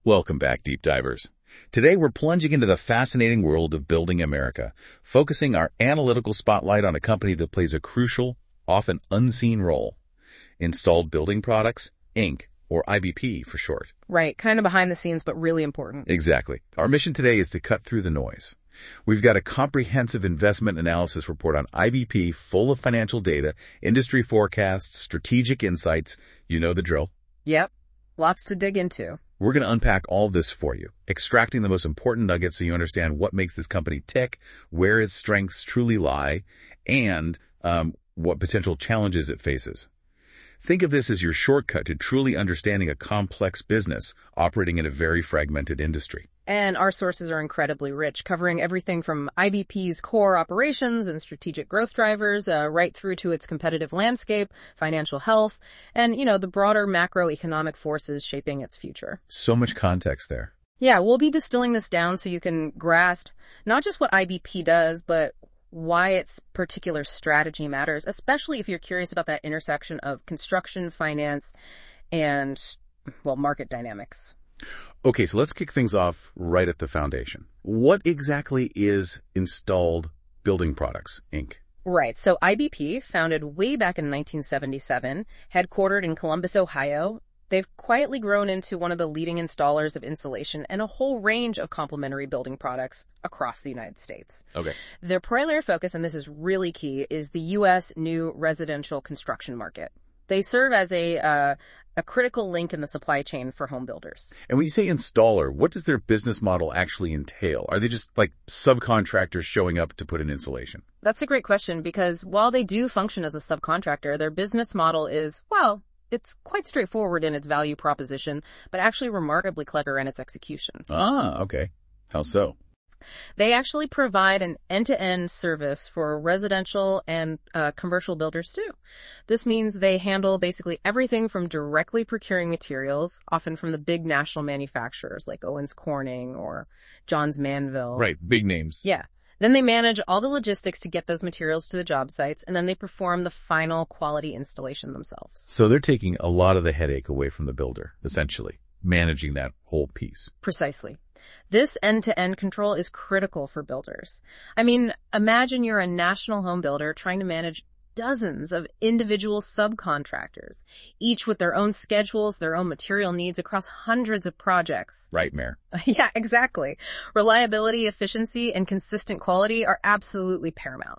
Welcome back, Deep Divers. Today we're plunging into the fascinating world of building America, focusing our analytical spotlight on a company that plays a crucial, often unseen role. Installed Building Products, Inc., or IBP for short. Right, kind of behind the scenes, but really important. Exactly. Our mission today is to cut through the noise. We've got a comprehensive investment analysis report on IBP full of financial data, industry forecasts, strategic insights. You know the drill. Yep, lots to dig into. We're going to unpack all this for you, extracting the most important nuggets so you understand what makes this company tick, where its strengths truly lie, and what potential challenges it faces. Think of this as your shortcut to truly understanding a complex business operating in a very fragmented industry. And our sources are incredibly rich, covering everything from IBP's core operations and strategic growth drivers, right through to its competitive landscape, financial health, and, the broader macroeconomic forces shaping its future. So much context there. Yeah, we'll be distilling this down so you can grasp not just what IBP does, but why its particular strategy matters, especially if you're curious about that intersection of construction, finance, and, market dynamics. Okay, so let's kick things off right at the foundation. What exactly is Installed Building Products, Inc.? Right, so IBP, founded way back in 1977, headquartered in Columbus, Ohio, they've quietly grown into one of the leading installers of insulation and a whole range of complementary building products across the United States. Okay. Their primary focus, and this is really key, is the U.S. new residential construction market. They serve as a critical link in the supply chain for home builders. And when you say installer, what does their business model actually entail? Are they just like subcontractors showing up to put in insulation? That's a great question because while they do function as a subcontractor, their business model is, it's quite straightforward in its value proposition, but actually remarkably clever in its execution. Ah, okay. How so? They actually provide an end-to-end service for residential and commercial builders too. This means they handle basically everything from directly procuring materials, often from the big national manufacturers like Owens Corning or Johns Manville. Right, big names. Yeah. Then they manage all the logistics to get those materials to the job sites, and then they perform the final quality installation themselves. So they're taking a lot of the headache away from the builder, essentially, managing that whole piece. Precisely. This end-to-end control is critical for builders. I mean, imagine you're a national home builder trying to manage dozens of individual subcontractors, each with their own schedules, their own material needs across hundreds of projects. Right, Mayor. Yeah, exactly. Reliability, efficiency, and consistent quality are absolutely paramount.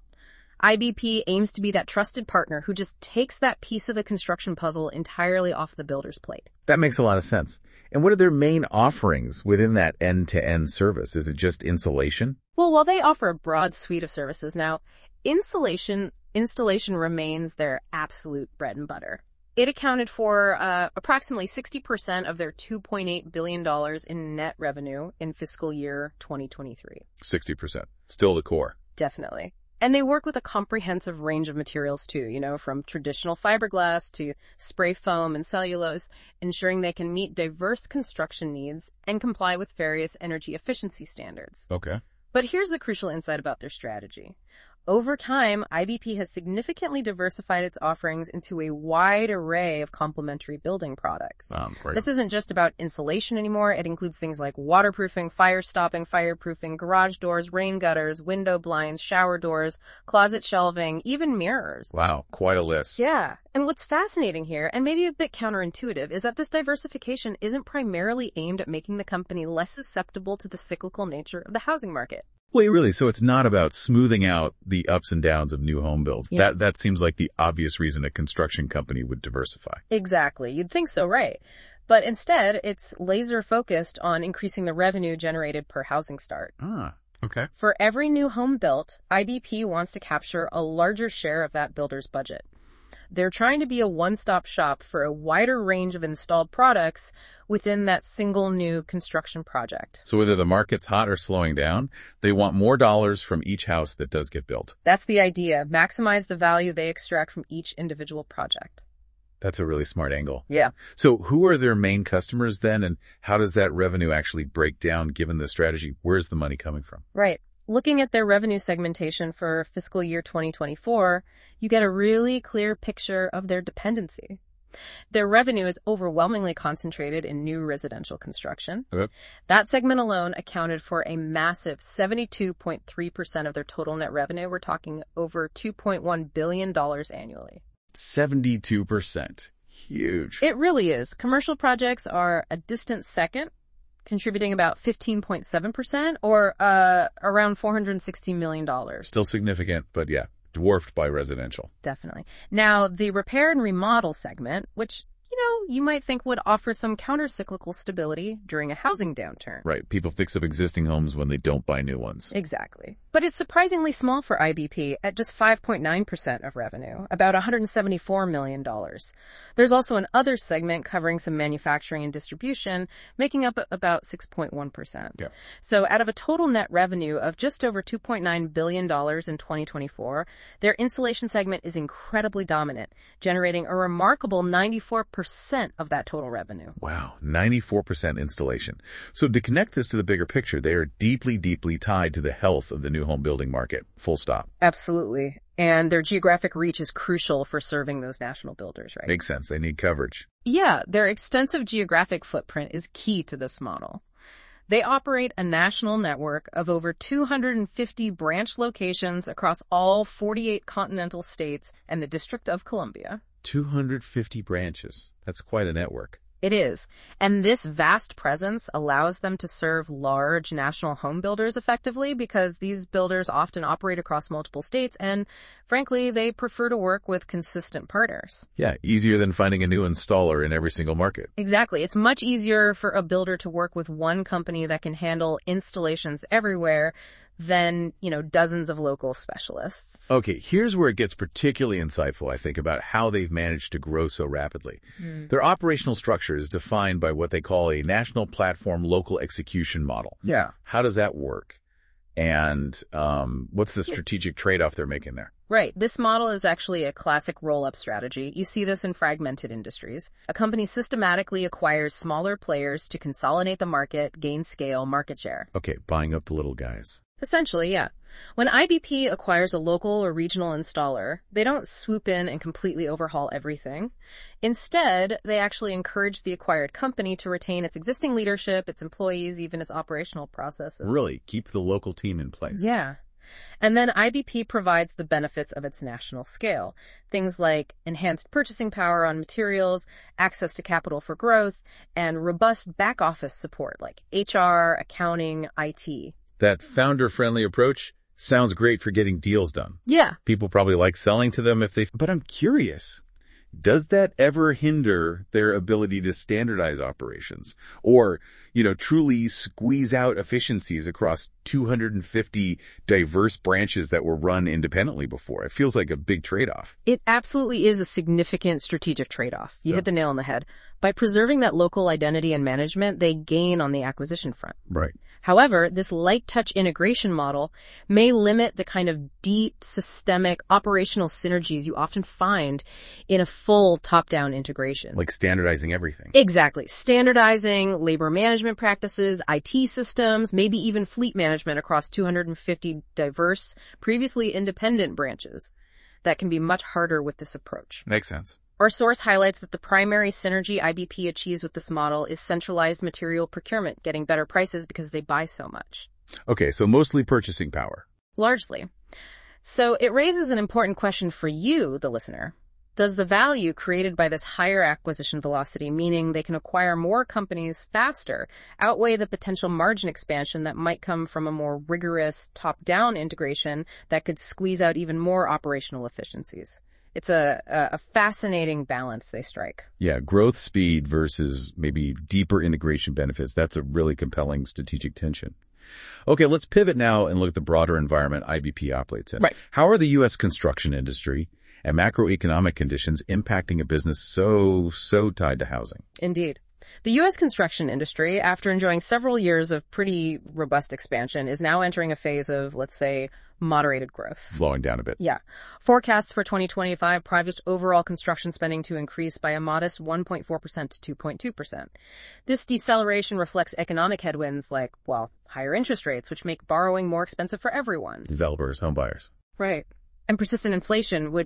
IBP aims to be that trusted partner who just takes that piece of the construction puzzle entirely off the builder's plate. That makes a lot of sense. And what are their main offerings within that end-to-end service? Is it just insulation? Well, while they offer a broad suite of services now, installation remains their absolute bread and butter. It accounted for approximately 60% of their $2.8 billion in net revenue in fiscal year 2023. 60%. Still the core. Definitely. And they work with a comprehensive range of materials too, from traditional fiberglass to spray foam and cellulose, ensuring they can meet diverse construction needs and comply with various energy efficiency standards. Okay. But here's the crucial insight about their strategy. Over time, IBP has significantly diversified its offerings into a wide array of complementary building products. Great. This isn't just about insulation anymore. It includes things like waterproofing, fire stopping, fireproofing, garage doors, rain gutters, window blinds, shower doors, closet shelving, even mirrors. Wow, quite a list. Yeah. And what's fascinating here, and maybe a bit counterintuitive, is that this diversification isn't primarily aimed at making the company less susceptible to the cyclical nature of the housing market. Wait, really? So it's not about smoothing out the ups and downs of new home builds. Yeah. That seems like the obvious reason a construction company would diversify. Exactly. You'd think so, right? But instead, it's laser focused on increasing the revenue generated per housing start. Ah, okay. For every new home built, IBP wants to capture a larger share of that builder's budget. They're trying to be a one-stop shop for a wider range of installed products within that single new construction project. So whether the market's hot or slowing down, they want more dollars from each house that does get built. That's the idea. Maximize the value they extract from each individual project. That's a really smart angle. Yeah. So who are their main customers then, and how does that revenue actually break down given the strategy? Where's the money coming from? Right. Looking at their revenue segmentation for fiscal year 2024, you get a really clear picture of their dependency. Their revenue is overwhelmingly concentrated in new residential construction. Okay. That segment alone accounted for a massive 72.3% of their total net revenue. We're talking over $2.1 billion annually. 72%. Huge. It really is. Commercial projects are a distant second, contributing about 15.7% or around $460 million. Still significant, but yeah, dwarfed by residential. Definitely. Now, the repair and remodel segment, which, you might think would offer some counter-cyclical stability during a housing downturn. Right. People fix up existing homes when they don't buy new ones. Exactly. But it's surprisingly small for IBP at just 5.9% of revenue, about $174 million. There's also an other segment covering some manufacturing and distribution, making up about 6.1%. Yeah. So out of a total net revenue of just over $2.9 billion in 2024, their installation segment is incredibly dominant, generating a remarkable 94% of that total revenue. Wow, 94% installation. So to connect this to the bigger picture, they are deeply, deeply tied to the health of the new home building market. Full stop. Absolutely. And their geographic reach is crucial for serving those national builders, right? Makes sense. They need coverage. Yeah, their extensive geographic footprint is key to this model. They operate a national network of over 250 branch locations across all 48 continental states and the District of Columbia. 250 branches. That's quite a network. It is. And this vast presence allows them to serve large national home builders effectively because these builders often operate across multiple states and, frankly, they prefer to work with consistent partners. Yeah, easier than finding a new installer in every single market. Exactly. It's much easier for a builder to work with one company that can handle installations everywhere than, dozens of local specialists. Okay, here's where it gets particularly insightful, I think, about how they've managed to grow so rapidly. Their operational structure is defined by what they call a national platform local execution model. Yeah. How does that work? And what's the strategic trade-off they're making there? Right. This model is actually a classic roll-up strategy. You see this in fragmented industries. A company systematically acquires smaller players to consolidate the market, gain scale, market share. Okay, buying up the little guys. Essentially, yeah. When IBP acquires a local or regional installer, they don't swoop in and completely overhaul everything. Instead, they actually encourage the acquired company to retain its existing leadership, its employees, even its operational processes. Really, keep the local team in place. Yeah. And then IBP provides the benefits of its national scale. Things like enhanced purchasing power on materials, access to capital for growth, and robust back office support like HR, accounting, IT. That founder-friendly approach sounds great for getting deals done. Yeah. People probably like selling to them but I'm curious, does that ever hinder their ability to standardize operations or, truly squeeze out efficiencies across 250 diverse branches that were run independently before? It feels like a big trade-off. It absolutely is a significant strategic trade-off. You hit the nail on the head. By preserving that local identity and management, they gain on the acquisition front. Right. However, this light touch integration model may limit the kind of deep, systemic, operational synergies you often find in a full top-down integration. Like standardizing everything. Exactly. Standardizing labor management practices, IT systems, maybe even fleet management across 250 diverse, previously independent branches. That can be much harder with this approach. Makes sense. Our source highlights that the primary synergy IBP achieves with this model is centralized material procurement, getting better prices because they buy so much. Okay, so mostly purchasing power. Largely. So it raises an important question for you, the listener. Does the value created by this higher acquisition velocity, meaning they can acquire more companies faster, outweigh the potential margin expansion that might come from a more rigorous top-down integration that could squeeze out even more operational efficiencies? It's a fascinating balance they strike. Yeah, growth speed versus maybe deeper integration benefits. That's a really compelling strategic tension. Okay, let's pivot now and look at the broader environment IBP operates in. Right. How are the U.S. construction industry and macroeconomic conditions impacting a business so tied to housing? Indeed. The U.S. construction industry, after enjoying several years of pretty robust expansion, is now entering a phase of, let's say, moderated growth. Slowing down a bit. Yeah. Forecasts for 2025 project overall construction spending to increase by a modest 1.4% to 2.2%. This deceleration reflects economic headwinds like, higher interest rates, which make borrowing more expensive for everyone. Developers, home buyers. Right. And persistent inflation, which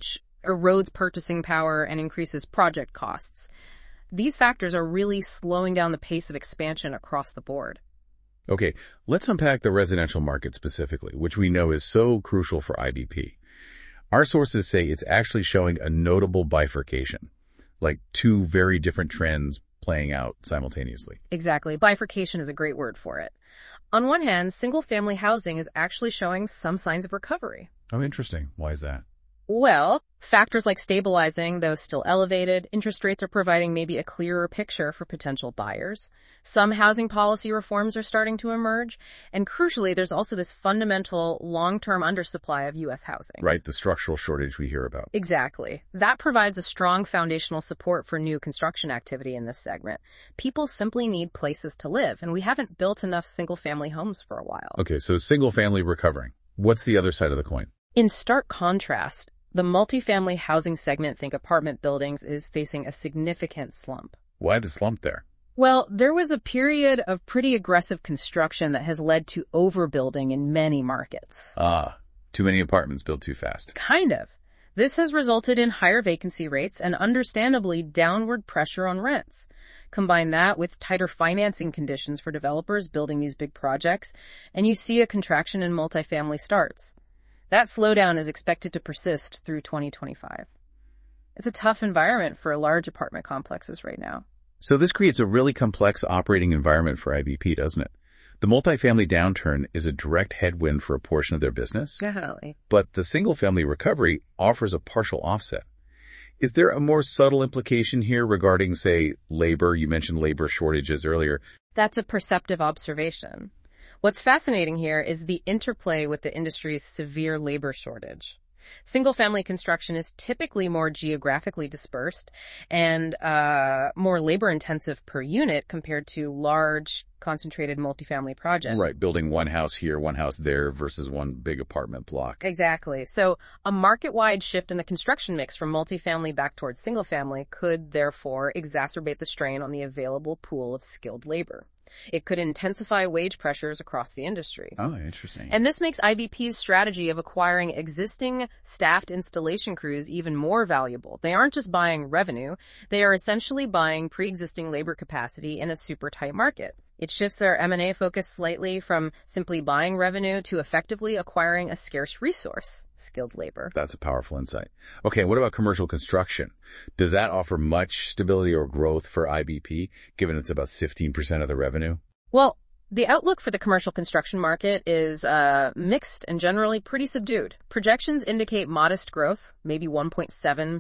erodes purchasing power, and increases project costs. These factors are really slowing down the pace of expansion across the board. Okay, let's unpack the residential market specifically, which we know is so crucial for IBP. Our sources say it's actually showing a notable bifurcation, like two very different trends playing out simultaneously. Exactly. Bifurcation is a great word for it. On one hand, single-family housing is actually showing some signs of recovery. Oh, interesting. Why is that? Well, factors like stabilizing, though still elevated, interest rates are providing maybe a clearer picture for potential buyers. Some housing policy reforms are starting to emerge. And crucially, there's also this fundamental long-term undersupply of U.S. housing. Right, the structural shortage we hear about. Exactly. That provides a strong foundational support for new construction activity in this segment. People simply need places to live, and we haven't built enough single-family homes for a while. Okay, so single-family recovering. What's the other side of the coin? In stark contrast, the multifamily housing segment, think apartment buildings, is facing a significant slump. Why the slump there? Well, there was a period of pretty aggressive construction that has led to overbuilding in many markets. Too many apartments built too fast. Kind of. This has resulted in higher vacancy rates and understandably downward pressure on rents. Combine that with tighter financing conditions for developers building these big projects, and you see a contraction in multifamily starts. That slowdown is expected to persist through 2025. It's a tough environment for large apartment complexes right now. So this creates a really complex operating environment for IBP, doesn't it? The multifamily downturn is a direct headwind for a portion of their business. Definitely. But the single-family recovery offers a partial offset. Is there a more subtle implication here regarding, say, labor? You mentioned labor shortages earlier. That's a perceptive observation. What's fascinating here is the interplay with the industry's severe labor shortage. Single-family construction is typically more geographically dispersed and more labor-intensive per unit compared to large, concentrated multifamily projects. Right, building one house here, one house there versus one big apartment block. Exactly. So a market-wide shift in the construction mix from multifamily back towards single-family could therefore exacerbate the strain on the available pool of skilled labor. It could intensify wage pressures across the industry. Oh, interesting. And this makes IBP's strategy of acquiring existing staffed installation crews even more valuable. They aren't just buying revenue, they are essentially buying pre-existing labor capacity in a super tight market. It shifts their M&A focus slightly from simply buying revenue to effectively acquiring a scarce resource, skilled labor. That's a powerful insight. Okay, what about commercial construction? Does that offer much stability or growth for IBP, given it's about 15% of the revenue? Well, the outlook for the commercial construction market is mixed and generally pretty subdued. Projections indicate modest growth, maybe 1.7% in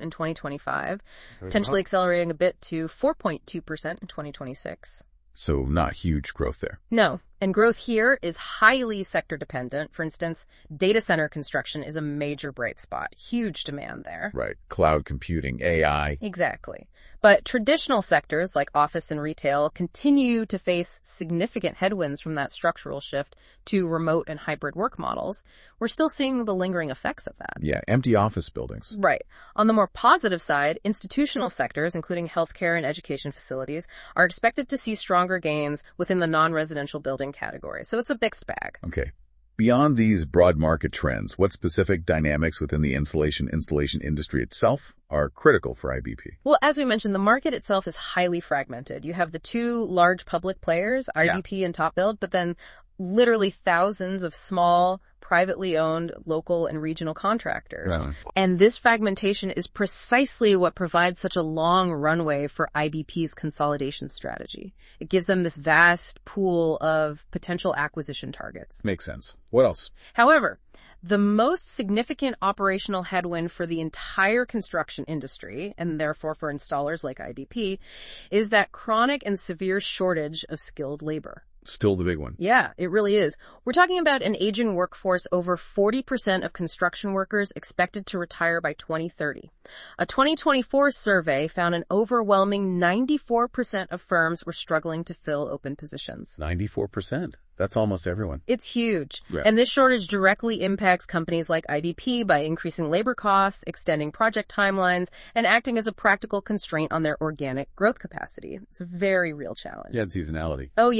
2025, potentially accelerating a bit to 4.2% in 2026. So not huge growth there. No. And growth here is highly sector dependent. For instance, data center construction is a major bright spot. Huge demand there. Right. Cloud computing, AI. Exactly. But traditional sectors like office and retail continue to face significant headwinds from that structural shift to remote and hybrid work models. We're still seeing the lingering effects of that. Yeah, empty office buildings. Right. On the more positive side, institutional sectors, including healthcare and education facilities, are expected to see stronger gains within the non-residential building category. So it's a mixed bag. Okay. Beyond these broad market trends, what specific dynamics within the installation industry itself are critical for IBP? Well, as we mentioned, the market itself is highly fragmented. You have the two large public players, IBP and TopBuild, but then literally thousands of small, privately owned local and regional contractors. Really? And this fragmentation is precisely what provides such a long runway for IBP's consolidation strategy. It gives them this vast pool of potential acquisition targets. Makes sense. What else? However, the most significant operational headwind for the entire construction industry, and therefore for installers like IBP, is that chronic and severe shortage of skilled labor. Still the big one. Yeah, it really is. We're talking about an aging workforce. Over 40% of construction workers expected to retire by 2030. A 2024 survey found an overwhelming 94% of firms were struggling to fill open positions. 94%. That's almost everyone. It's huge. Yeah. And this shortage directly impacts companies like IBP by increasing labor costs, extending project timelines, and acting as a practical constraint on their organic growth capacity. It's a very real challenge. Yeah, and seasonality. Oh, yeah.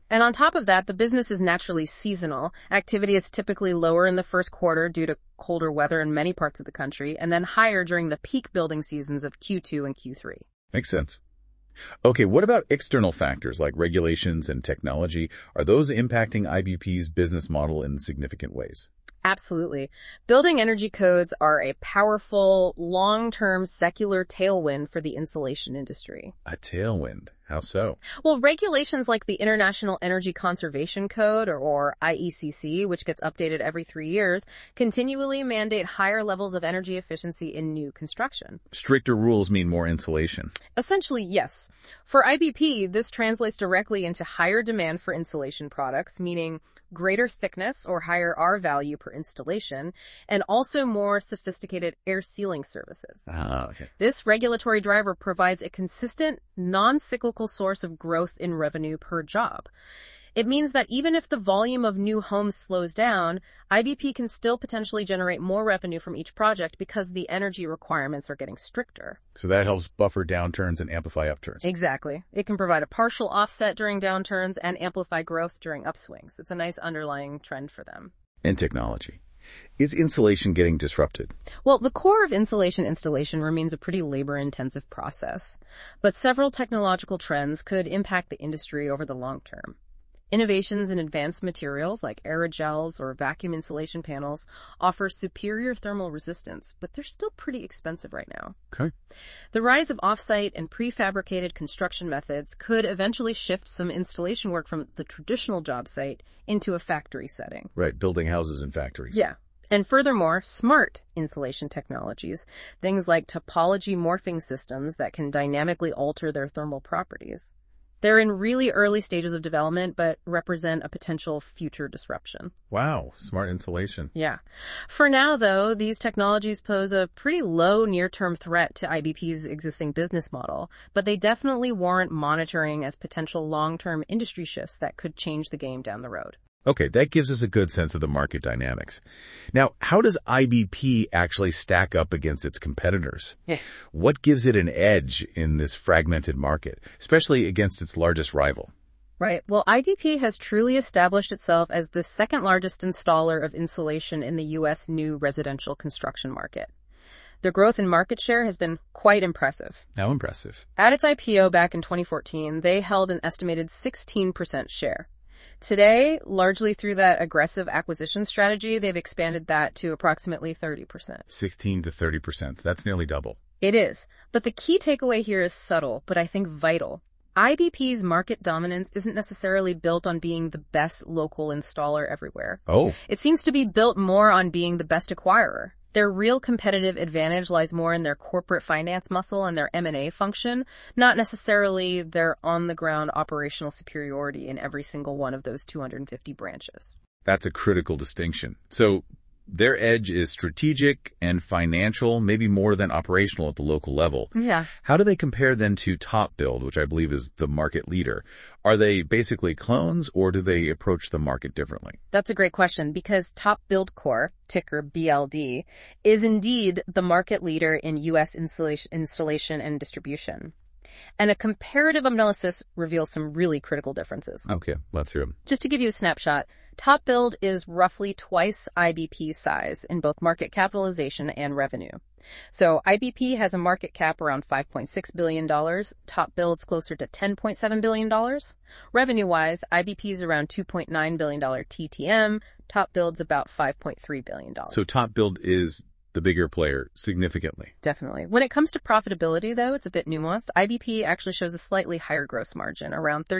And on top of that, the business is naturally seasonal. Activity is typically lower in the first quarter due to colder weather in many parts of the country, and then higher during the peak building seasons of Q2 and Q3. Makes sense. Okay, what about external factors like regulations and technology? Are those impacting IBP's business model in significant ways? Absolutely. Building energy codes are a powerful, long-term secular tailwind for the insulation industry. A tailwind. How so? Well, regulations like the International Energy Conservation Code, or IECC, which gets updated every 3 years, continually mandate higher levels of energy efficiency in new construction. Stricter rules mean more insulation. Essentially, yes. For IBP, this translates directly into higher demand for insulation products, meaning greater thickness or higher R value per installation, and also more sophisticated air sealing services. Okay. This regulatory driver provides a consistent, non-cyclical source of growth in revenue per job. It means that even if the volume of new homes slows down, IBP can still potentially generate more revenue from each project because the energy requirements are getting stricter. So that helps buffer downturns and amplify upturns. Exactly. It can provide a partial offset during downturns and amplify growth during upswings. It's a nice underlying trend for them. And technology. Is insulation getting disrupted? Well, the core of insulation installation remains a pretty labor-intensive process, but several technological trends could impact the industry over the long term. Innovations in advanced materials like aerogels or vacuum insulation panels offer superior thermal resistance, but they're still pretty expensive right now. Okay. The rise of off-site and prefabricated construction methods could eventually shift some installation work from the traditional job site into a factory setting. Right, building houses and factories. Yeah. And furthermore, smart insulation technologies, things like topology morphing systems that can dynamically alter their thermal properties. They're in really early stages of development, but represent a potential future disruption. Wow, smart insulation. Yeah. For now, though, these technologies pose a pretty low near-term threat to IBP's existing business model, but they definitely warrant monitoring as potential long-term industry shifts that could change the game down the road. Okay, that gives us a good sense of the market dynamics. Now, how does IBP actually stack up against its competitors? What gives it an edge in this fragmented market, especially against its largest rival? Right. Well, IBP has truly established itself as the second largest installer of insulation in the U.S. new residential construction market. Their growth in market share has been quite impressive. How impressive? At its IPO back in 2014, they held an estimated 16% share. Today, largely through that aggressive acquisition strategy, they've expanded that to approximately 30%. 16 to 30%. That's nearly double. It is. But the key takeaway here is subtle, but I think vital. IBP's market dominance isn't necessarily built on being the best local installer everywhere. Oh. It seems to be built more on being the best acquirer. Their real competitive advantage lies more in their corporate finance muscle and their M&A function, not necessarily their on-the-ground operational superiority in every single one of those 250 branches. That's a critical distinction. So their edge is strategic and financial, maybe more than operational at the local level. Yeah. How do they compare then to TopBuild, which I believe is the market leader? Are they basically clones, or do they approach the market differently? That's a great question, because TopBuild Corp, ticker BLD, is indeed the market leader in U.S. installation and distribution. And a comparative analysis reveals some really critical differences. Okay, let's hear them. Just to give you a snapshot, TopBuild is roughly twice IBP's size in both market capitalization and revenue. So IBP has a market cap around $5.6 billion. TopBuild's closer to $10.7 billion. Revenue-wise, IBP's around $2.9 billion TTM. TopBuild's about $5.3 billion. So TopBuild is the bigger player significantly. Definitely. When it comes to profitability, though, it's a bit nuanced. IBP actually shows a slightly higher gross margin, around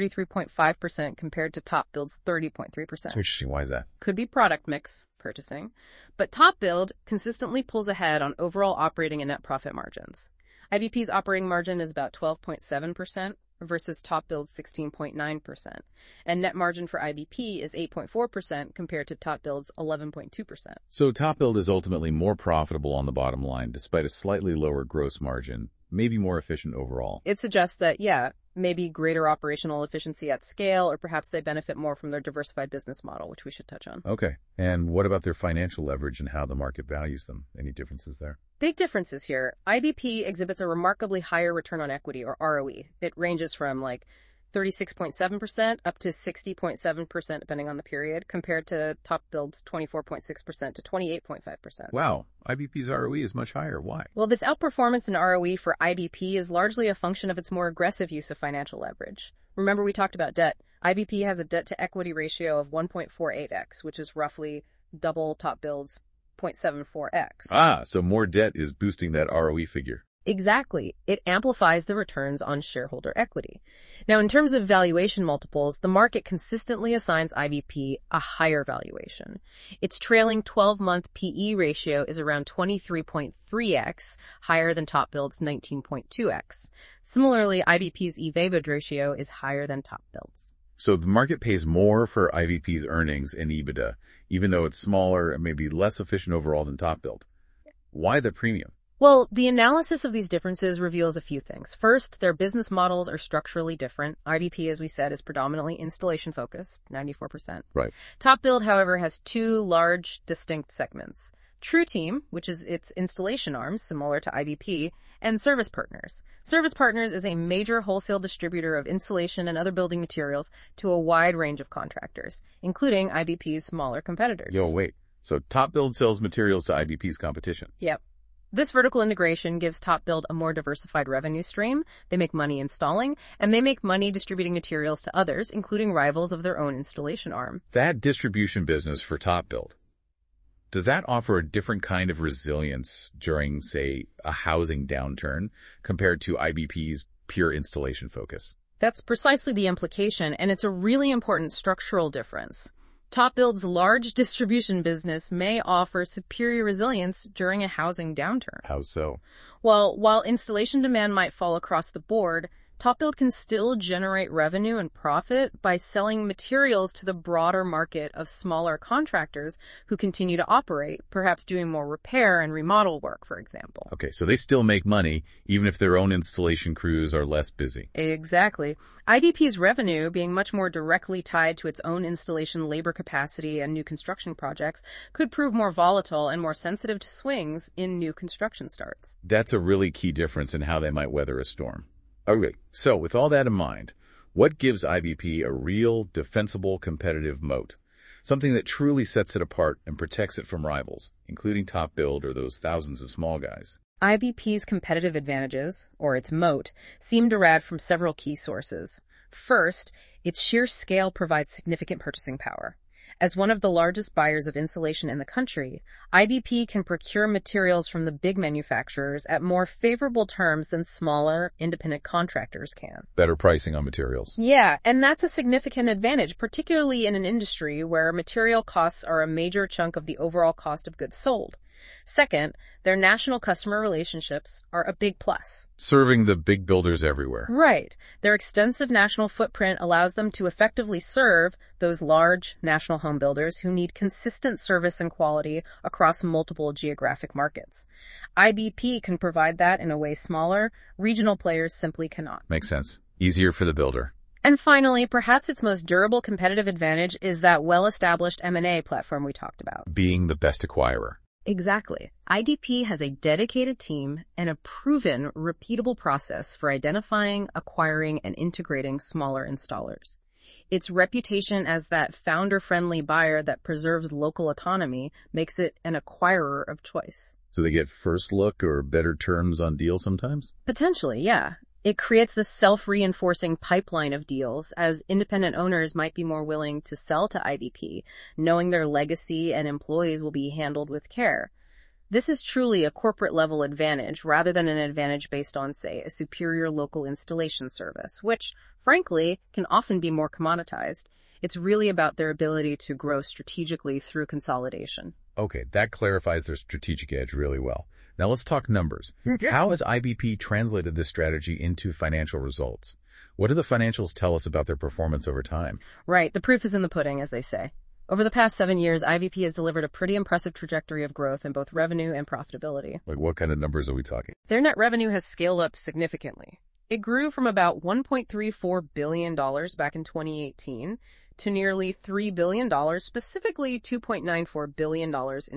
33.5% compared to TopBuild's 30.3%. That's interesting. Why is that? Could be product mix, purchasing. But TopBuild consistently pulls ahead on overall operating and net profit margins. IBP's operating margin is about 12.7% versus TopBuild's 16.9%. And net margin for IBP is 8.4% compared to TopBuild's 11.2%. So TopBuild is ultimately more profitable on the bottom line, despite a slightly lower gross margin, maybe more efficient overall. It suggests that, maybe greater operational efficiency at scale, or perhaps they benefit more from their diversified business model, which we should touch on. Okay. And what about their financial leverage and how the market values them? Any differences there? Big differences here. IBP exhibits a remarkably higher return on equity, or ROE. It ranges from 36.7% up to 60.7% depending on the period, compared to TopBuild's 24.6% to 28.5%. Wow, IBP's ROE is much higher. Why? Well, this outperformance in ROE for IBP is largely a function of its more aggressive use of financial leverage. Remember, we talked about debt. IBP has a debt-to-equity ratio of 1.48x, which is roughly double TopBuild's 0.74x. So more debt is boosting that ROE figure. Exactly. It amplifies the returns on shareholder equity. Now, in terms of valuation multiples, the market consistently assigns IBP a higher valuation. Its trailing 12-month PE ratio is around 23.3x, higher than TopBuild's 19.2x. Similarly, IBP's EV/EBITDA ratio is higher than TopBuild's. So the market pays more for IBP's earnings and EBITDA, even though it's smaller and maybe less efficient overall than TopBuild. Why the premium? Well, the analysis of these differences reveals a few things. First, their business models are structurally different. IBP, as we said, is predominantly installation-focused, 94%. Right. TopBuild, however, has two large, distinct segments. TrueTeam, which is its installation arm, similar to IBP, and Service Partners. Service Partners is a major wholesale distributor of insulation and other building materials to a wide range of contractors, including IBP's smaller competitors. Wait. So TopBuild sells materials to IBP's competition. Yep. This vertical integration gives TopBuild a more diversified revenue stream. They make money installing, and they make money distributing materials to others, including rivals of their own installation arm. That distribution business for TopBuild, does that offer a different kind of resilience during, say, a housing downturn compared to IBP's pure installation focus? That's precisely the implication, and it's a really important structural difference. TopBuild's large distribution business may offer superior resilience during a housing downturn. How so? Well, while installation demand might fall across the board, TopBuild can still generate revenue and profit by selling materials to the broader market of smaller contractors who continue to operate, perhaps doing more repair and remodel work, for example. Okay, so they still make money, even if their own installation crews are less busy. Exactly. IBP's revenue, being much more directly tied to its own installation labor capacity and new construction projects, could prove more volatile and more sensitive to swings in new construction starts. That's a really key difference in how they might weather a storm. Okay, so with all that in mind, what gives IBP a real, defensible, competitive moat? Something that truly sets it apart and protects it from rivals, including TopBuild or those thousands of small guys. IBP's competitive advantages, or its moat, seem derived from several key sources. First, its sheer scale provides significant purchasing power. As one of the largest buyers of insulation in the country, IBP can procure materials from the big manufacturers at more favorable terms than smaller, independent contractors can. Better pricing on materials. Yeah, and that's a significant advantage, particularly in an industry where material costs are a major chunk of the overall cost of goods sold. Second, their national customer relationships are a big plus. Serving the big builders everywhere. Right. Their extensive national footprint allows them to effectively serve those large national home builders who need consistent service and quality across multiple geographic markets. IBP can provide that in a way smaller, regional players simply cannot. Makes sense. Easier for the builder. And finally, perhaps its most durable competitive advantage is that well-established M&A platform we talked about. Being the best acquirer. Exactly. IBP has a dedicated team and a proven, repeatable process for identifying, acquiring, and integrating smaller installers. Its reputation as that founder-friendly buyer that preserves local autonomy makes it an acquirer of choice. So they get first look or better terms on deals sometimes? Potentially, yeah. It creates this self-reinforcing pipeline of deals, as independent owners might be more willing to sell to IBP, knowing their legacy and employees will be handled with care. This is truly a corporate-level advantage rather than an advantage based on, say, a superior local installation service, which, frankly, can often be more commoditized. It's really about their ability to grow strategically through consolidation. Okay, that clarifies their strategic edge really well. Now let's talk numbers. How has IBP translated this strategy into financial results? What do the financials tell us about their performance over time? Right, the proof is in the pudding, as they say. Over the past 7 years, IBP has delivered a pretty impressive trajectory of growth in both revenue and profitability. Like what kind of numbers are we talking? Their net revenue has scaled up significantly. It grew from about $1.34 billion back in 2018 to nearly $3 billion, specifically $2.94 billion in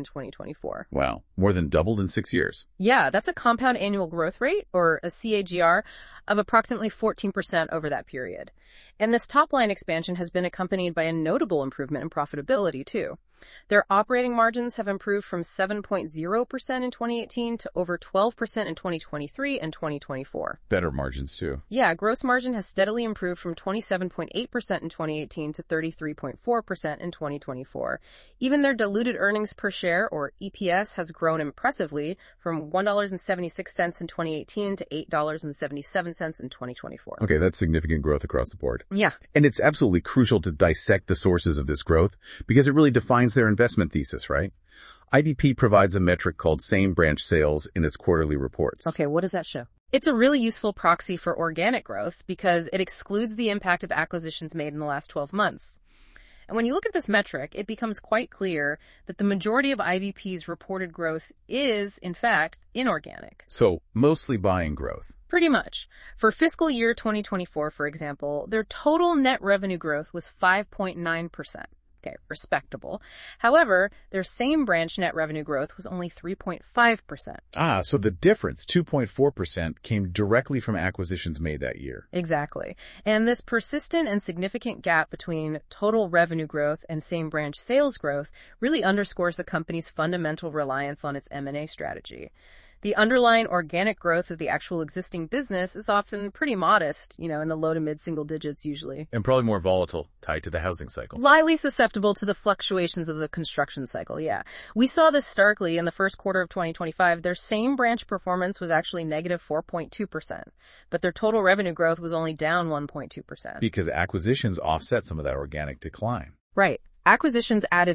2024. Wow, more than doubled in 6 years. Yeah, that's a compound annual growth rate, or a CAGR, of approximately 14% over that period. And this top-line expansion has been accompanied by a notable improvement in profitability, too. Their operating margins have improved from 7.0% in 2018 to over 12% in 2023 and 2024. Better margins, too. Yeah, gross margin has steadily improved from 27.8% in 2018 to 33.4% in 2024. Even their diluted earnings per share, or EPS, has grown impressively from $1.76 in 2018 to $8.77 in 2024. Okay, that's significant growth across the board. Yeah. And it's absolutely crucial to dissect the sources of this growth because it really defines their investment thesis, right? IBP provides a metric called same branch sales in its quarterly reports. Okay, what does that show? It's a really useful proxy for organic growth because it excludes the impact of acquisitions made in the last 12 months. And when you look at this metric, it becomes quite clear that the majority of IBP's reported growth is, in fact, inorganic. So, mostly buying growth. Pretty much. For fiscal year 2024, for example, their total net revenue growth was 5.9%. Okay, respectable. However, their same branch net revenue growth was only 3.5%. So the difference, 2.4%, came directly from acquisitions made that year. Exactly. And this persistent and significant gap between total revenue growth and same branch sales growth really underscores the company's fundamental reliance on its M&A strategy. The underlying organic growth of the actual existing business is often pretty modest, in the low to mid-single digits usually. And probably more volatile, tied to the housing cycle. Lightly susceptible to the fluctuations of the construction cycle, yeah. We saw this starkly in the first quarter of 2025. Their same branch performance was actually negative 4.2%, but their total revenue growth was only down 1.2%. Because acquisitions offset some of that organic decline. Right. Acquisitions added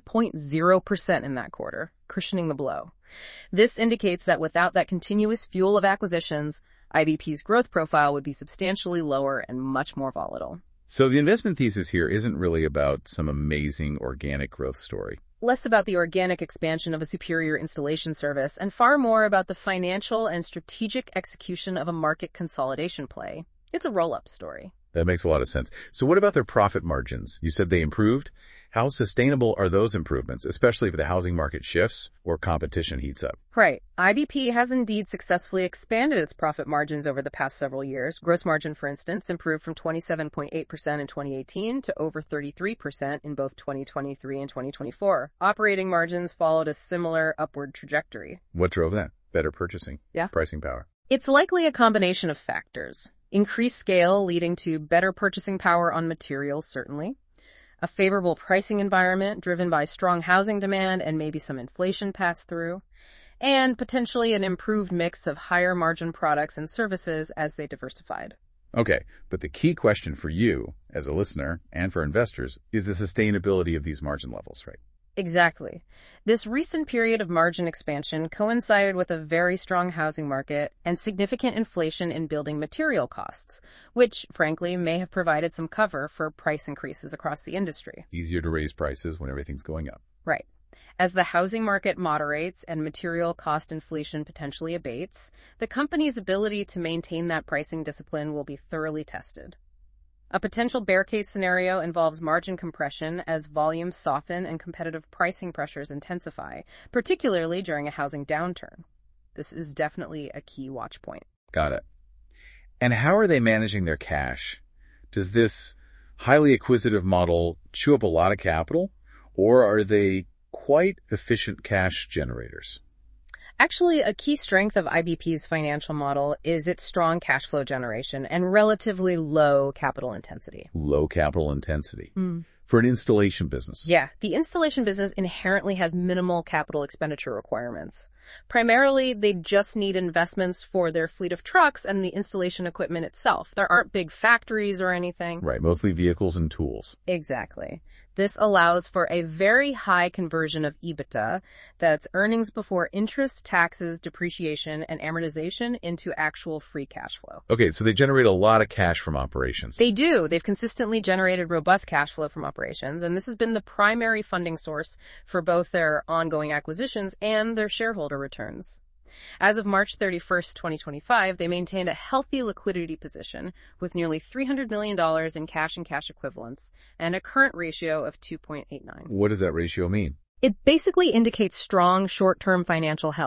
3.0% in that quarter, cushioning the blow. This indicates that without that continuous fuel of acquisitions, IBP's growth profile would be substantially lower and much more volatile. So the investment thesis here isn't really about some amazing organic growth story. Less about the organic expansion of a superior installation service and far more about the financial and strategic execution of a market consolidation play. It's a roll-up story. That makes a lot of sense. So what about their profit margins? You said they improved. How sustainable are those improvements, especially if the housing market shifts or competition heats up? Right. IBP has indeed successfully expanded its profit margins over the past several years. Gross margin, for instance, improved from 27.8% in 2018 to over 33% in both 2023 and 2024. Operating margins followed a similar upward trajectory. What drove that? Better purchasing. Yeah. Pricing power. It's likely a combination of factors. Increased scale leading to better purchasing power on materials, certainly. A favorable pricing environment driven by strong housing demand and maybe some inflation pass-through. And potentially an improved mix of higher margin products and services as they diversified. Okay, but the key question for you as a listener and for investors is the sustainability of these margin levels, right? Exactly. This recent period of margin expansion coincided with a very strong housing market and significant inflation in building material costs, which, frankly, may have provided some cover for price increases across the industry. Easier to raise prices when everything's going up. Right. As the housing market moderates and material cost inflation potentially abates, the company's ability to maintain that pricing discipline will be thoroughly tested. A potential bear case scenario involves margin compression as volumes soften and competitive pricing pressures intensify, particularly during a housing downturn. This is definitely a key watch point. Got it. And how are they managing their cash? Does this highly acquisitive model chew up a lot of capital, or are they quite efficient cash generators? Actually, a key strength of IBP's financial model is its strong cash flow generation and relatively low capital intensity. Low capital intensity. For an installation business. Yeah, the installation business inherently has minimal capital expenditure requirements. Primarily, they just need investments for their fleet of trucks and the installation equipment itself. There aren't big factories or anything. Right, mostly vehicles and tools. Exactly. This allows for a very high conversion of EBITDA, that's earnings before interest, taxes, depreciation, and amortization, into actual free cash flow. Okay, so they generate a lot of cash from operations. They do. They've consistently generated robust cash flow from operations, and this has been the primary funding source for both their ongoing acquisitions and their shareholder returns. As of March 31st, 2025, they maintained a healthy liquidity position with nearly $300 million in cash and cash equivalents and a current ratio of 2.89. What does that ratio mean? It basically indicates strong short-term financial health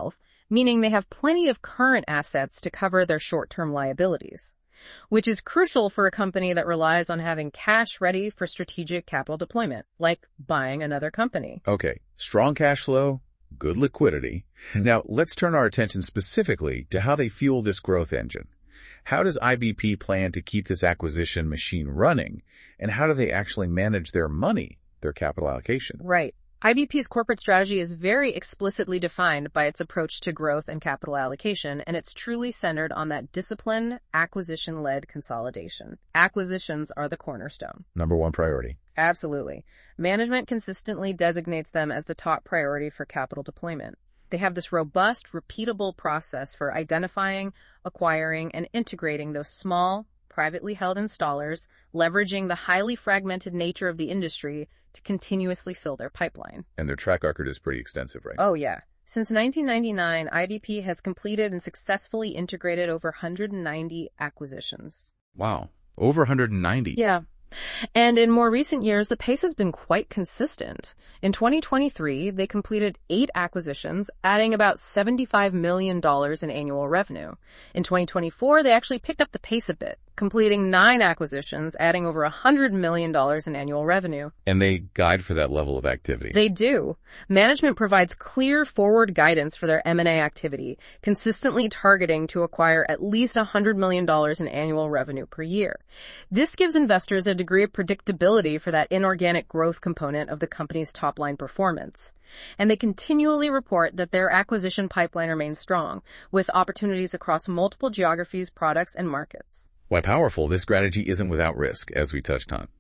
meaning they have plenty of current assets to cover their short-term liabilities, which is crucial for a company that relies on having cash ready for strategic capital deployment, like buying another company. Okay, strong cash flow, good liquidity. Now, let's turn our attention specifically to how they fuel this growth engine. How does IBP plan to keep this acquisition machine running, and how do they actually manage their money, their capital allocation? Right. IBP's corporate strategy is very explicitly defined by its approach to growth and capital allocation, and it's truly centered on that disciplined, acquisition-led consolidation. Acquisitions are the cornerstone. Number one priority. Absolutely. Management consistently designates them as the top priority for capital deployment. They have this robust, repeatable process for identifying, acquiring, and integrating those small, privately held installers, leveraging the highly fragmented nature of the industry to continuously fill their pipeline. And their track record is pretty extensive, right? Oh, yeah. Since 1999, IBP has completed and successfully integrated over 190 acquisitions. Wow. Over 190. Yeah. And in more recent years, the pace has been quite consistent. In 2023, they completed 8 acquisitions, adding about $75 million in annual revenue. In 2024, they actually picked up the pace a bit, completing 9 acquisitions, adding over $100 million in annual revenue. And they guide for that level of activity. They do. Management provides clear forward guidance for their M&A activity, consistently targeting to acquire at least $100 million in annual revenue per year. This gives investors a degree of predictability for that inorganic growth component of the company's top-line performance. And they continually report that their acquisition pipeline remains strong, with opportunities across multiple geographies, products, and markets. Why powerful, this strategy isn't without risk, as we touched on.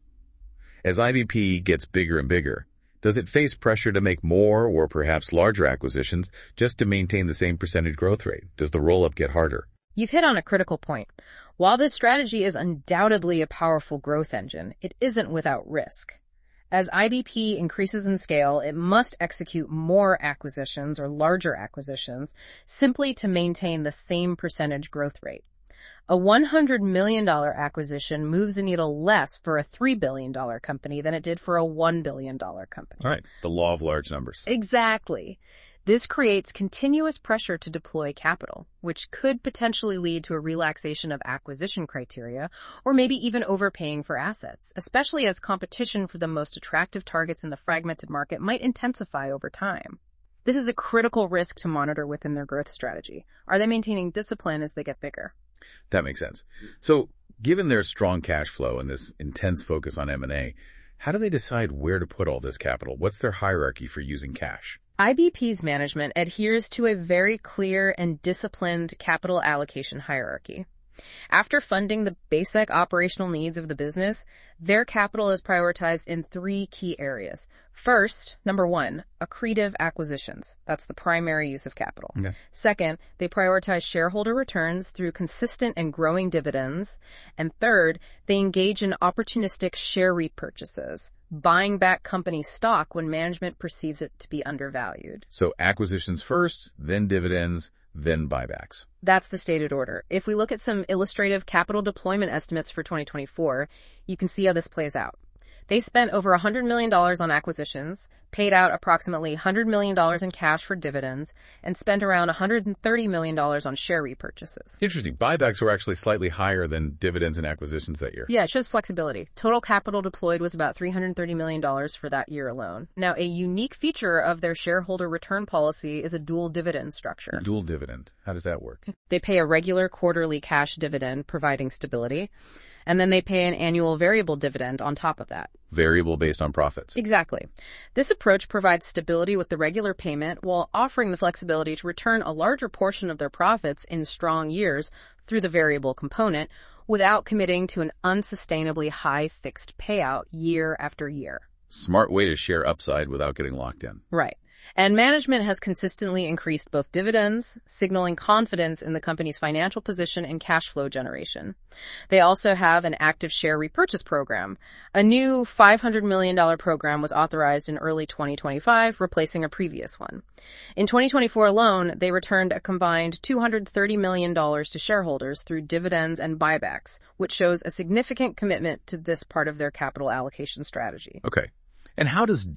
As IBP gets bigger and bigger, does it face pressure to make more or perhaps larger acquisitions just to maintain the same percentage growth rate? Does the roll-up get harder? You've hit on a critical point. While this strategy is undoubtedly a powerful growth engine, it isn't without risk. As IBP increases in scale, it must execute more acquisitions or larger acquisitions simply to maintain the same percentage growth rate. A $100 million acquisition moves the needle less for a $3 billion company than it did for a $1 billion company. All right. The law of large numbers. Exactly. This creates continuous pressure to deploy capital, which could potentially lead to a relaxation of acquisition criteria or maybe even overpaying for assets, especially as competition for the most attractive targets in the fragmented market might intensify over time. This is a critical risk to monitor within their growth strategy. Are they maintaining discipline as they get bigger? That makes sense. So, given their strong cash flow and this intense focus on M&A, how do they decide where to put all this capital? What's their hierarchy for using cash? IBP's management adheres to a very clear and disciplined capital allocation hierarchy. After funding the basic operational needs of the business, their capital is prioritized in 3 key areas. First, number 1, accretive acquisitions. That's the primary use of capital. Okay. Second, they prioritize shareholder returns through consistent and growing dividends. And third, they engage in opportunistic share repurchases, buying back company stock when management perceives it to be undervalued. So acquisitions first, then dividends, then buybacks. That's the stated order. If we look at some illustrative capital deployment estimates for 2024, you can see how this plays out. They spent over $100 million on acquisitions, paid out approximately $100 million in cash for dividends, and spent around $130 million on share repurchases. Interesting. Buybacks were actually slightly higher than dividends and acquisitions that year. Yeah, it shows flexibility. Total capital deployed was about $330 million for that year alone. Now, a unique feature of their shareholder return policy is a dual dividend structure. Dual dividend. How does that work? They pay a regular quarterly cash dividend, providing stability. And then they pay an annual variable dividend on top of that. Variable based on profits. Exactly. This approach provides stability with the regular payment while offering the flexibility to return a larger portion of their profits in strong years through the variable component without committing to an unsustainably high fixed payout year after year. Smart way to share upside without getting locked in. Right. And management has consistently increased both dividends, signaling confidence in the company's financial position and cash flow generation. They also have an active share repurchase program. A new $500 million program was authorized in early 2025, replacing a previous one. In 2024 alone, they returned a combined $230 million to shareholders through dividends and buybacks, which shows a significant commitment to this part of their capital allocation strategy. Okay. And how does debt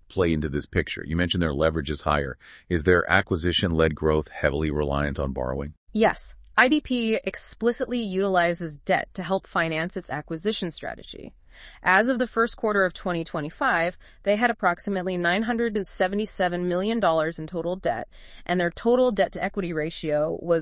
play into this picture? You mentioned their leverage is higher. Is their acquisition-led growth heavily reliant on borrowing? Yes, IBP explicitly utilizes debt to help finance its acquisition strategy. As of the first quarter of 2025, they had approximately $977 million in total debt, and their total debt-to-equity ratio was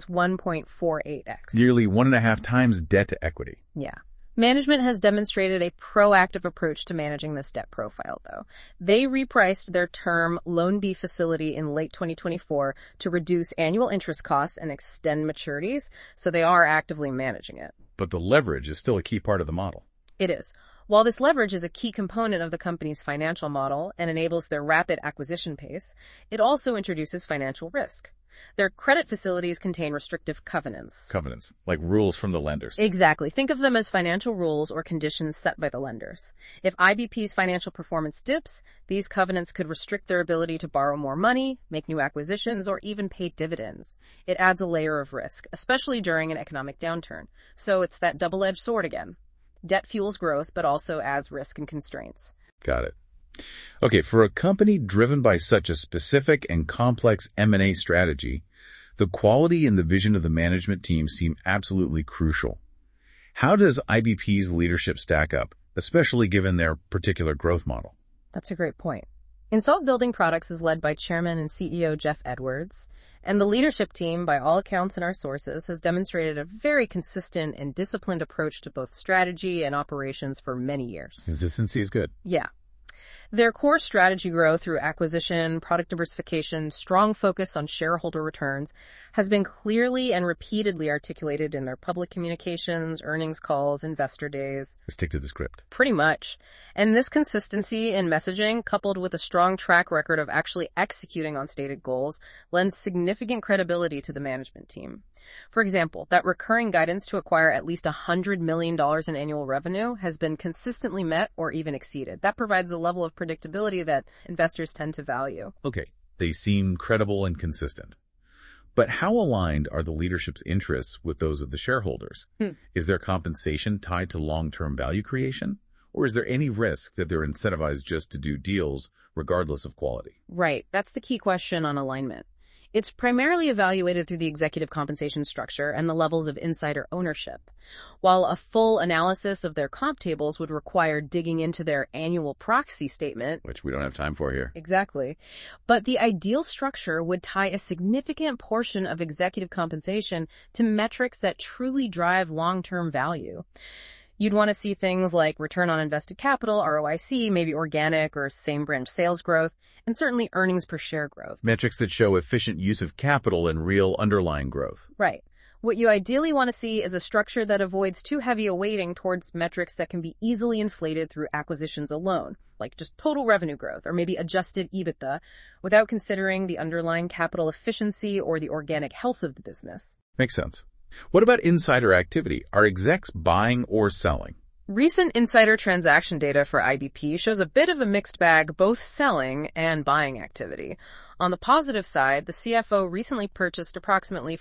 1.48x. Nearly 1.5 times debt to equity. Yeah. Management has demonstrated a proactive approach to managing this debt profile, though. They repriced their term Loan B facility in late 2024 to reduce annual interest costs and extend maturities, so they are actively managing it. But the leverage is still a key part of the model. It is. While this leverage is a key component of the company's financial model and enables their rapid acquisition pace, it also introduces financial risk. Their credit facilities contain restrictive covenants. Covenants, like rules from the lenders. Exactly. Think of them as financial rules or conditions set by the lenders. If IBP's financial performance dips, these covenants could restrict their ability to borrow more money, make new acquisitions, or even pay dividends. It adds a layer of risk, especially during an economic downturn. So it's that double-edged sword again. Debt fuels growth, but also adds risk and constraints. Got it. Okay, for a company driven by such a specific and complex M&A strategy, the quality and the vision of the management team seem absolutely crucial. How does IBP's leadership stack up, especially given their particular growth model? That's a great point. Insult Building Products is led by Chairman and CEO Jeff Edwards, and the leadership team, by all accounts in our sources, has demonstrated a very consistent and disciplined approach to both strategy and operations for many years. Consistency is good. Yeah. Their core strategy growth through acquisition, product diversification, strong focus on shareholder returns has been clearly and repeatedly articulated in their public communications, earnings calls, investor days. Stick to the script. Pretty much. And this consistency in messaging, coupled with a strong track record of actually executing on stated goals, lends significant credibility to the management team. For example, that recurring guidance to acquire at least $100 million in annual revenue has been consistently met or even exceeded. That provides a level of predictability that investors tend to value. Okay, they seem credible and consistent. But how aligned are the leadership's interests with those of the shareholders? Is their compensation tied to long-term value creation? Or is there any risk that they're incentivized just to do deals regardless of quality? Right. That's the key question on alignment. It's primarily evaluated through the executive compensation structure and the levels of insider ownership. While a full analysis of their comp tables would require digging into their annual proxy statement, Which we don't have time for here. exactly, but the ideal structure would tie a significant portion of executive compensation to metrics that truly drive long-term value. You'd want to see things like return on invested capital, ROIC, maybe organic or same branch sales growth, and certainly earnings per share growth. Metrics that show efficient use of capital and real underlying growth. Right. What you ideally want to see is a structure that avoids too heavy a weighting towards metrics that can be easily inflated through acquisitions alone, like just total revenue growth or maybe adjusted EBITDA, without considering the underlying capital efficiency or the organic health of the business. Makes sense. What about insider activity? Are execs buying or selling? Recent insider transaction data for IBP shows a bit of a mixed bag, both selling and buying activity. On the positive side, the CFO recently purchased approximately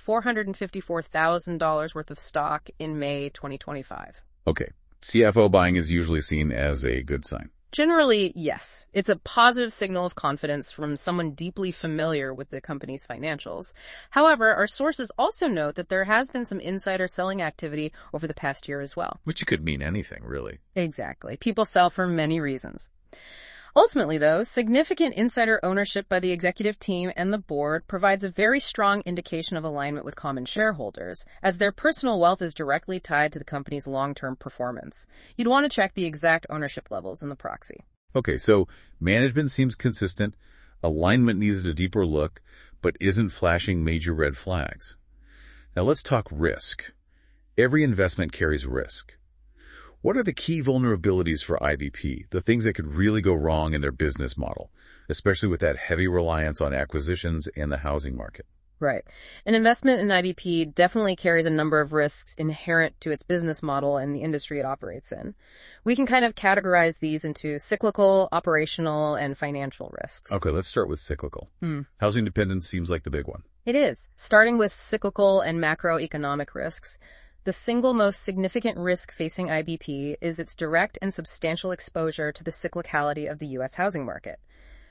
$454,000 worth of stock in May 2025. Okay. CFO buying is usually seen as a good sign. Generally, yes. It's a positive signal of confidence from someone deeply familiar with the company's financials. However, our sources also note that there has been some insider selling activity over the past year as well. Which could mean anything, really. Exactly. People sell for many reasons. Ultimately, though, significant insider ownership by the executive team and the board provides a very strong indication of alignment with common shareholders, as their personal wealth is directly tied to the company's long-term performance. You'd want to check the exact ownership levels in the proxy. Okay, so management seems consistent, alignment needs a deeper look, but isn't flashing major red flags. Now let's talk risk. Every investment carries risk. What are the key vulnerabilities for IBP, the things that could really go wrong in their business model, especially with that heavy reliance on acquisitions and the housing market? Right. An investment in IBP definitely carries a number of risks inherent to its business model and the industry it operates in. We can kind of categorize these into cyclical, operational, and financial risks. Okay, let's start with cyclical. Housing dependence seems like the big one. It is. Starting with cyclical and macroeconomic risks, the single most significant risk facing IBP is its direct and substantial exposure to the cyclicality of the U.S. housing market.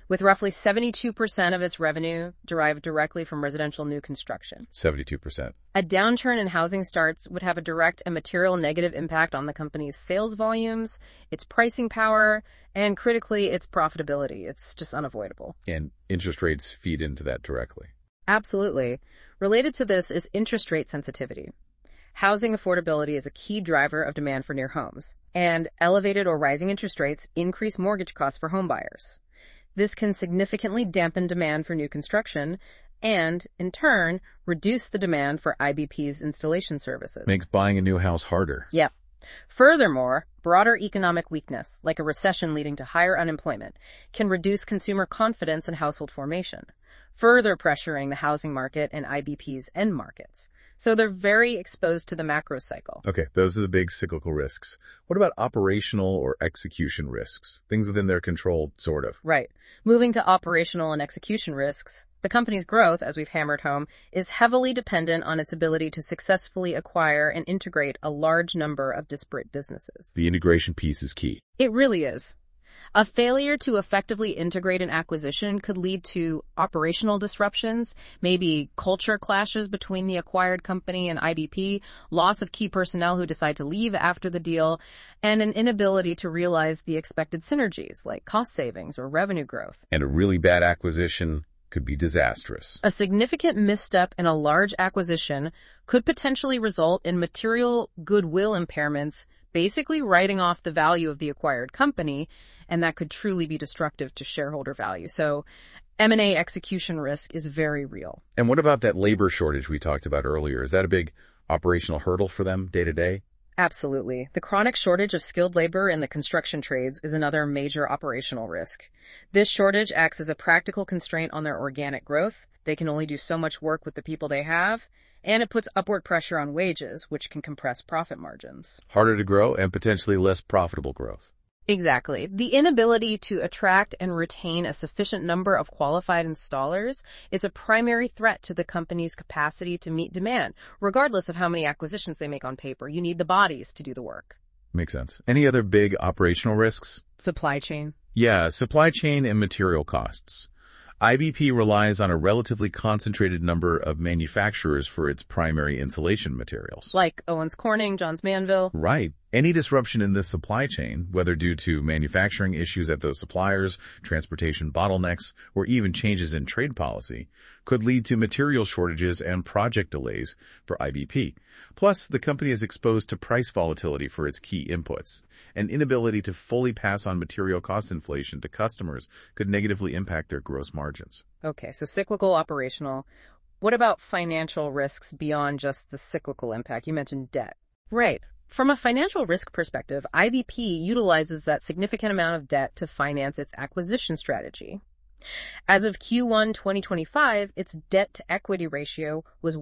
with roughly 72% of its revenue derived directly from residential new construction. 72%. A downturn in housing starts would have a direct and material negative impact on the company's sales volumes, its pricing power, and critically, its profitability. It's just unavoidable. And interest rates feed into that directly. Absolutely. Related to this is interest rate sensitivity. Housing affordability is a key driver of demand for near homes, and elevated or rising interest rates increase mortgage costs for home buyers. This can significantly dampen demand for new construction and, in turn, reduce the demand for IBP's installation services. Makes buying a new house harder. Yep. Furthermore, broader economic weakness, like a recession leading to higher unemployment, can reduce consumer confidence in household formation, further pressuring the housing market and IBP's end markets. So they're very exposed to the macro cycle. Okay, those are the big cyclical risks. What about operational or execution risks? Things within their control, sort of. Right. Moving to operational and execution risks, the company's growth, as we've hammered home, is heavily dependent on its ability to successfully acquire and integrate a large number of disparate businesses. The integration piece is key. It really is. A failure to effectively integrate an acquisition could lead to operational disruptions, maybe culture clashes between the acquired company and IBP, loss of key personnel who decide to leave after the deal, and an inability to realize the expected synergies like cost savings or revenue growth. And a really bad acquisition could be disastrous. A significant misstep in a large acquisition could potentially result in material goodwill impairments, basically writing off the value of the acquired company, and that could truly be destructive to shareholder value. So M&A execution risk is very real. And what about that labor shortage we talked about earlier? Is that a big operational hurdle for them day to day? Absolutely. The chronic shortage of skilled labor in the construction trades is another major operational risk. This shortage acts as a practical constraint on their organic growth. They can only do so much work with the people they have, and it puts upward pressure on wages, which can compress profit margins. Harder to grow and potentially less profitable growth. Exactly. The inability to attract and retain a sufficient number of qualified installers is a primary threat to the company's capacity to meet demand, regardless of how many acquisitions they make on paper. You need the bodies to do the work. Makes sense. Any other big operational risks? Supply chain. Yeah, supply chain and material costs. IBP relies on a relatively concentrated number of manufacturers for its primary insulation materials. Like Owens Corning, Johns Manville. Right. Any disruption in this supply chain, whether due to manufacturing issues at those suppliers, transportation bottlenecks, or even changes in trade policy, could lead to material shortages and project delays for IBP. Plus, the company is exposed to price volatility for its key inputs. An inability to fully pass on material cost inflation to customers could negatively impact their gross margins. Okay, so cyclical, operational. What about financial risks beyond just the cyclical impact? You mentioned debt. Right. From a financial risk perspective, IBP utilizes that significant amount of debt to finance its acquisition strategy. As of Q1 2025, its debt-to-equity ratio was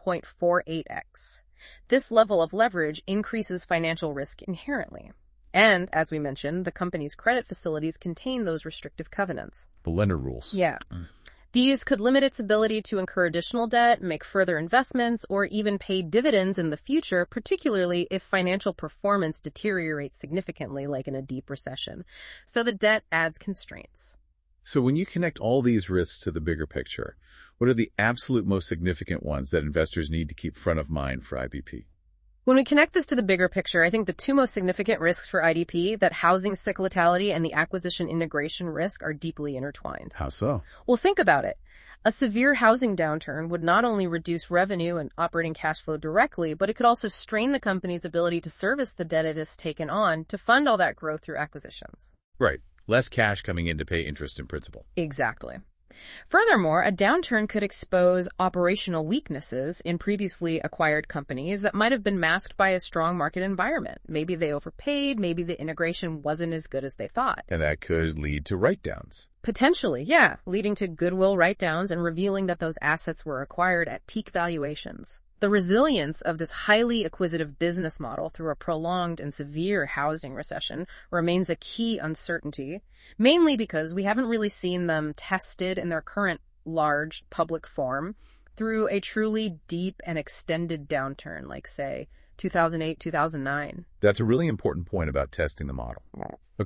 1.48x. This level of leverage increases financial risk inherently. And, as we mentioned, the company's credit facilities contain those restrictive covenants. The lender rules. Yeah. These could limit its ability to incur additional debt, make further investments, or even pay dividends in the future, particularly if financial performance deteriorates significantly, like in a deep recession. So the debt adds constraints. So when you connect all these risks to the bigger picture, what are the absolute most significant ones that investors need to keep front of mind for IBP? When we connect this to the bigger picture, I think the two most significant risks for IBP, that housing cyclicality and the acquisition integration risk, are deeply intertwined. How so? Well, think about it. A severe housing downturn would not only reduce revenue and operating cash flow directly, but it could also strain the company's ability to service the debt it has taken on to fund all that growth through acquisitions. Right. Less cash coming in to pay interest and principal. Exactly. Furthermore, a downturn could expose operational weaknesses in previously acquired companies that might have been masked by a strong market environment. Maybe they overpaid, maybe the integration wasn't as good as they thought. And that could lead to write-downs. Potentially, yeah, leading to goodwill write-downs and revealing that those assets were acquired at peak valuations. The resilience of this highly acquisitive business model through a prolonged and severe housing recession remains a key uncertainty, mainly because we haven't really seen them tested in their current large public form through a truly deep and extended downturn, like, say, 2008, 2009. That's a really important point about testing the model. Okay,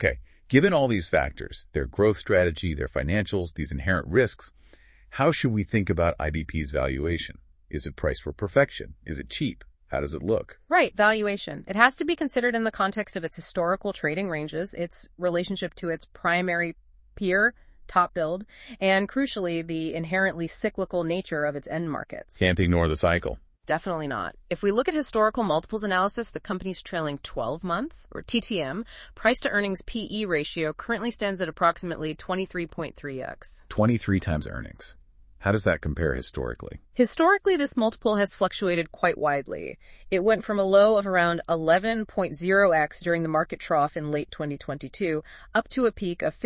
Given all these factors, their growth strategy, their financials, these inherent risks, how should we think about IBP's valuation? Is it priced for perfection? Is it cheap? How does it look? Right, valuation. It has to be considered in the context of its historical trading ranges, its relationship to its primary peer, TopBuild, and crucially, the inherently cyclical nature of its end markets. Can't ignore the cycle. Definitely not. If we look at historical multiples analysis, the company's trailing 12-month, or TTM, price-to-earnings PE ratio currently stands at approximately 23.3x. 23 times earnings. How does that compare historically? Historically, this multiple has fluctuated quite widely. It went from a low of around 11.0x during the market trough in late 2022, up to a peak of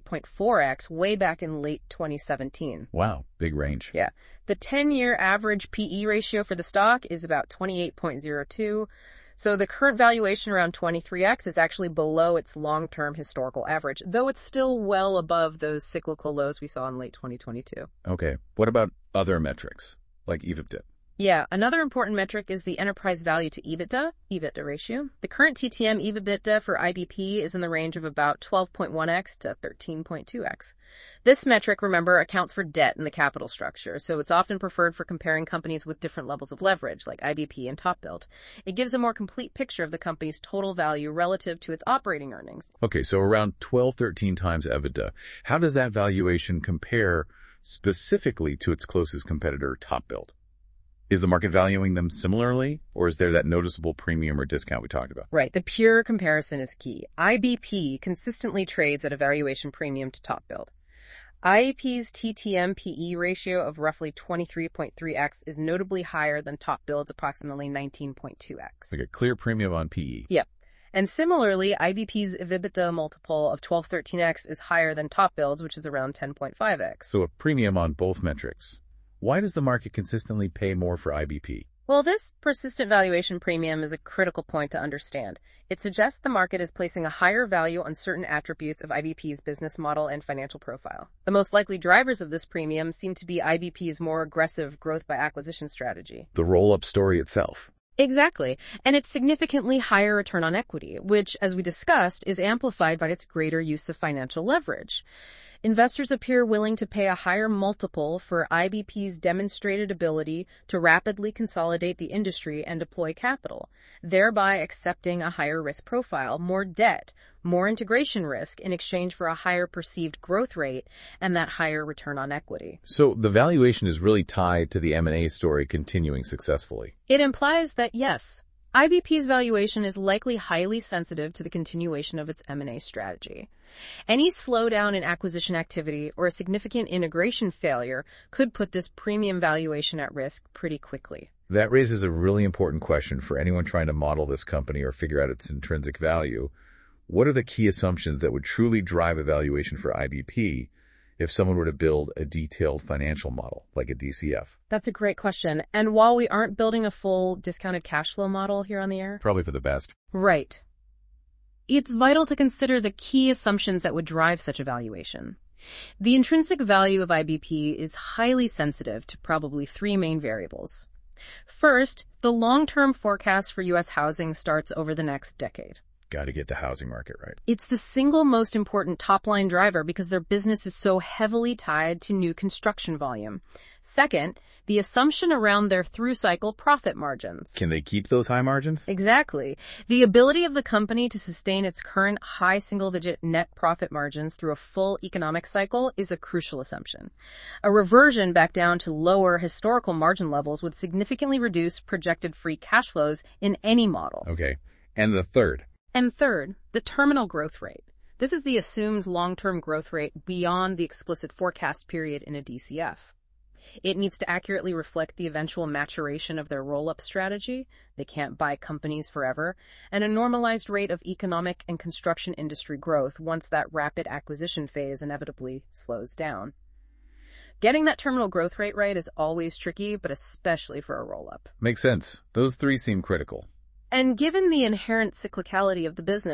58.4x way back in late 2017. Wow, big range. Yeah. The 10-year average PE ratio for the stock is about 28.02. So the current valuation around 23x is actually below its long-term historical average, though it's still well above those cyclical lows we saw in late 2022. Okay. What about other metrics, like EBITDA? Yeah, another important metric is the enterprise value to EBITDA ratio. The current TTM EBITDA for IBP is in the range of about 12.1x to 13.2x. This metric, remember, accounts for debt in the capital structure, so it's often preferred for comparing companies with different levels of leverage, like IBP and TopBuild. It gives a more complete picture of the company's total value relative to its operating earnings. Okay, so around 12, 13 times EBITDA. How does that valuation compare specifically to its closest competitor, TopBuild? Is the market valuing them similarly, or is there that noticeable premium or discount we talked about? Right. The pure comparison is key. IBP consistently trades at a valuation premium to TopBuild. IBP's TTM PE ratio of roughly 23.3x is notably higher than TopBuild's approximately 19.2x. Like a clear premium on PE. Yep. And similarly, IBP's EBITDA multiple of 12-13x is higher than TopBuild's, which is around 10.5x. So a premium on both metrics. Why does the market consistently pay more for IBP? Well, this persistent valuation premium is a critical point to understand. It suggests the market is placing a higher value on certain attributes of IBP's business model and financial profile. The most likely drivers of this premium seem to be IBP's more aggressive growth by acquisition strategy. The roll-up story itself. Exactly. And its significantly higher return on equity, which, as we discussed, is amplified by its greater use of financial leverage. Investors appear willing to pay a higher multiple for IBP's demonstrated ability to rapidly consolidate the industry and deploy capital, thereby accepting a higher risk profile, more debt, more integration risk in exchange for a higher perceived growth rate and that higher return on equity. So the valuation is really tied to the M&A story continuing successfully. It implies that, yes, IBP's valuation is likely highly sensitive to the continuation of its M&A strategy. Any slowdown in acquisition activity or a significant integration failure could put this premium valuation at risk pretty quickly. That raises a really important question for anyone trying to model this company or figure out its intrinsic value. What are the key assumptions that would truly drive a valuation for IBP if someone were to build a detailed financial model, like a DCF? That's a great question. And while we aren't building a full discounted cash flow model here on the air, Probably for the best. right, it's vital to consider the key assumptions that would drive such a valuation. The intrinsic value of IBP is highly sensitive to probably three main variables. First, the long-term forecast for U.S. housing starts over the next decade. Got to get the housing market right. It's the single most important top-line driver because their business is so heavily tied to new construction volume. Second, the assumption around their through-cycle profit margins. Can they keep those high margins? Exactly. The ability of the company to sustain its current high single-digit net profit margins through a full economic cycle is a crucial assumption. A reversion back down to lower historical margin levels would significantly reduce projected free cash flows in any model. Okay. And the third? And third, the terminal growth rate. This is the assumed long-term growth rate beyond the explicit forecast period in a DCF. It needs to accurately reflect the eventual maturation of their roll-up strategy. They can't buy companies forever, and a normalized rate of economic and construction industry growth once that rapid acquisition phase inevitably slows down. Getting that terminal growth rate right is always tricky, but especially for a roll-up. Makes sense. Those three seem critical. And given the inherent cyclicality of the business,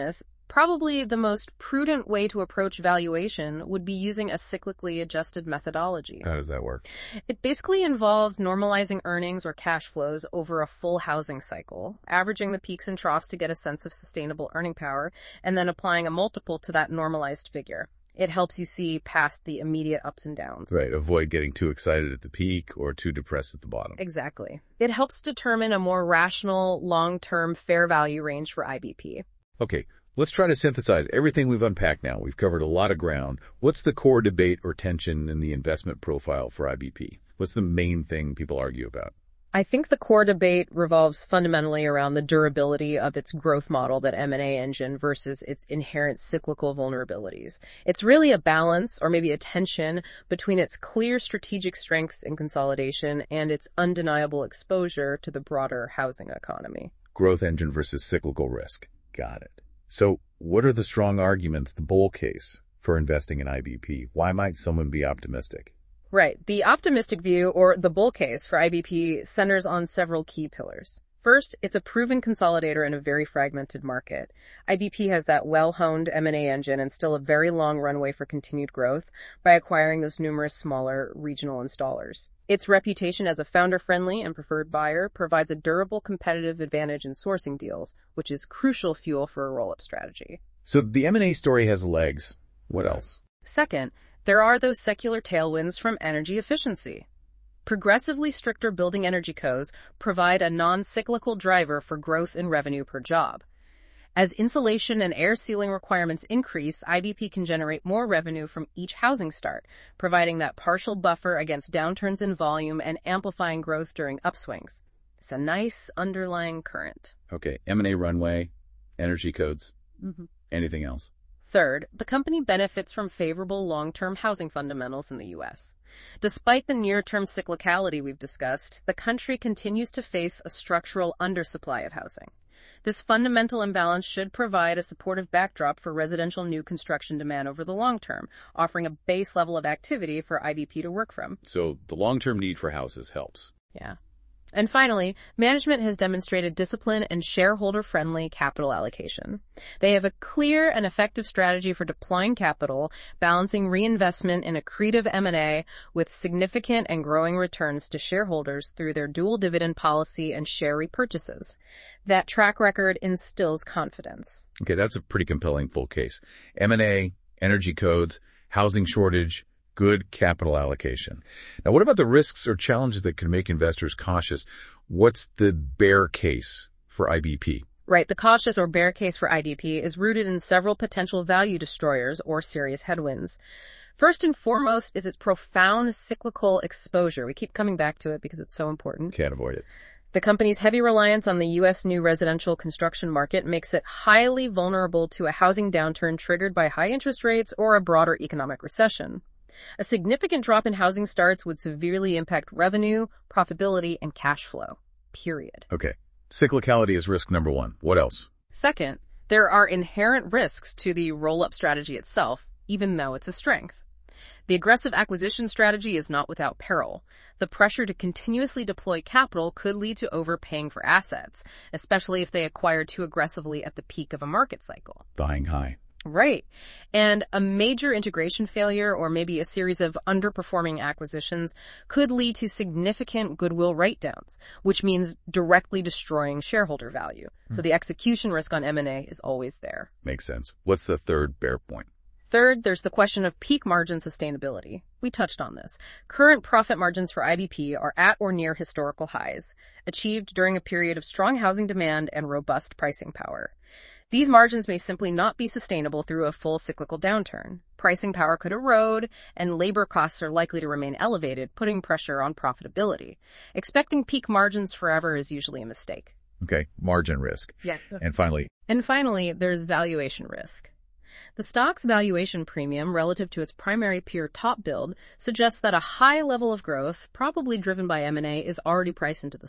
Probably the most prudent way to approach valuation would be using a cyclically adjusted methodology. How does that work? It basically involves normalizing earnings or cash flows over a full housing cycle, averaging the peaks and troughs to get a sense of sustainable earning power, and then applying a multiple to that normalized figure. It helps you see past the immediate ups and downs. Right. Avoid getting too excited at the peak or too depressed at the bottom. Exactly. It helps determine a more rational, long-term fair value range for IBP. Okay. Let's try to synthesize everything we've unpacked now. We've covered a lot of ground. What's the core debate or tension in the investment profile for IBP? What's the main thing people argue about? I think the core debate revolves fundamentally around the durability of its growth model, that M&A engine, versus its inherent cyclical vulnerabilities. It's really a balance, or maybe a tension, between its clear strategic strengths in consolidation and its undeniable exposure to the broader housing economy. Growth engine versus cyclical risk. Got it. So what are the strong arguments, the bull case, for investing in IBP? Why might someone be optimistic? Right. The optimistic view, or the bull case for IBP, centers on several key pillars. First, it's a proven consolidator in a very fragmented market. IBP has that well-honed M&A engine and still a very long runway for continued growth by acquiring those numerous smaller regional installers. Its reputation as a founder-friendly and preferred buyer provides a durable competitive advantage in sourcing deals, which is crucial fuel for a roll-up strategy. So the M&A story has legs. What else? Second, there are those secular tailwinds from energy efficiency. Progressively stricter building energy codes provide a non-cyclical driver for growth in revenue per job. As insulation and air sealing requirements increase, IBP can generate more revenue from each housing start, providing that partial buffer against downturns in volume and amplifying growth during upswings. It's a nice underlying current. Okay, M&A runway, energy codes, anything else? Third, the company benefits from favorable long-term housing fundamentals in the U.S. Despite the near-term cyclicality we've discussed, the country continues to face a structural undersupply of housing. This fundamental imbalance should provide a supportive backdrop for residential new construction demand over the long term, offering a base level of activity for IBP to work from. So the long-term need for houses helps. Yeah. And finally, management has demonstrated discipline and shareholder-friendly capital allocation. They have a clear and effective strategy for deploying capital, balancing reinvestment in accretive M&A with significant and growing returns to shareholders through their dual dividend policy and share repurchases. That track record instills confidence. Okay, that's a pretty compelling full case. M&A, energy codes, housing shortage, good capital allocation. Now, what about the risks or challenges that can make investors cautious? What's the bear case for IBP? Right. The cautious or bear case for IBP is rooted in several potential value destroyers or serious headwinds. First and foremost is its profound cyclical exposure. We keep coming back to it because it's so important. Can't avoid it. The company's heavy reliance on the U.S. new residential construction market makes it highly vulnerable to a housing downturn triggered by high interest rates or a broader economic recession. A significant drop in housing starts would severely impact revenue, profitability, and cash flow. Period. Okay. Cyclicality is risk number one. What else? Second, there are inherent risks to the roll-up strategy itself, even though it's a strength. The aggressive acquisition strategy is not without peril. The pressure to continuously deploy capital could lead to overpaying for assets, especially if they acquire too aggressively at the peak of a market cycle. Buying high. Right. And a major integration failure or maybe a series of underperforming acquisitions could lead to significant goodwill write-downs, which means directly destroying shareholder value. So the execution risk on M&A is always there. Makes sense. What's the third bear point? Third, there's the question of peak margin sustainability. We touched on this. Current profit margins for IBP are at or near historical highs, achieved during a period of strong housing demand and robust pricing power. These margins may simply not be sustainable through a full cyclical downturn. Pricing power could erode, and labor costs are likely to remain elevated, putting pressure on profitability. Expecting peak margins forever is usually a mistake. Okay, margin risk. Yeah. And finally, there's valuation risk. The stock's valuation premium relative to its primary peer TopBuild suggests that a high level of growth, probably driven by M&A, is already priced into the stock.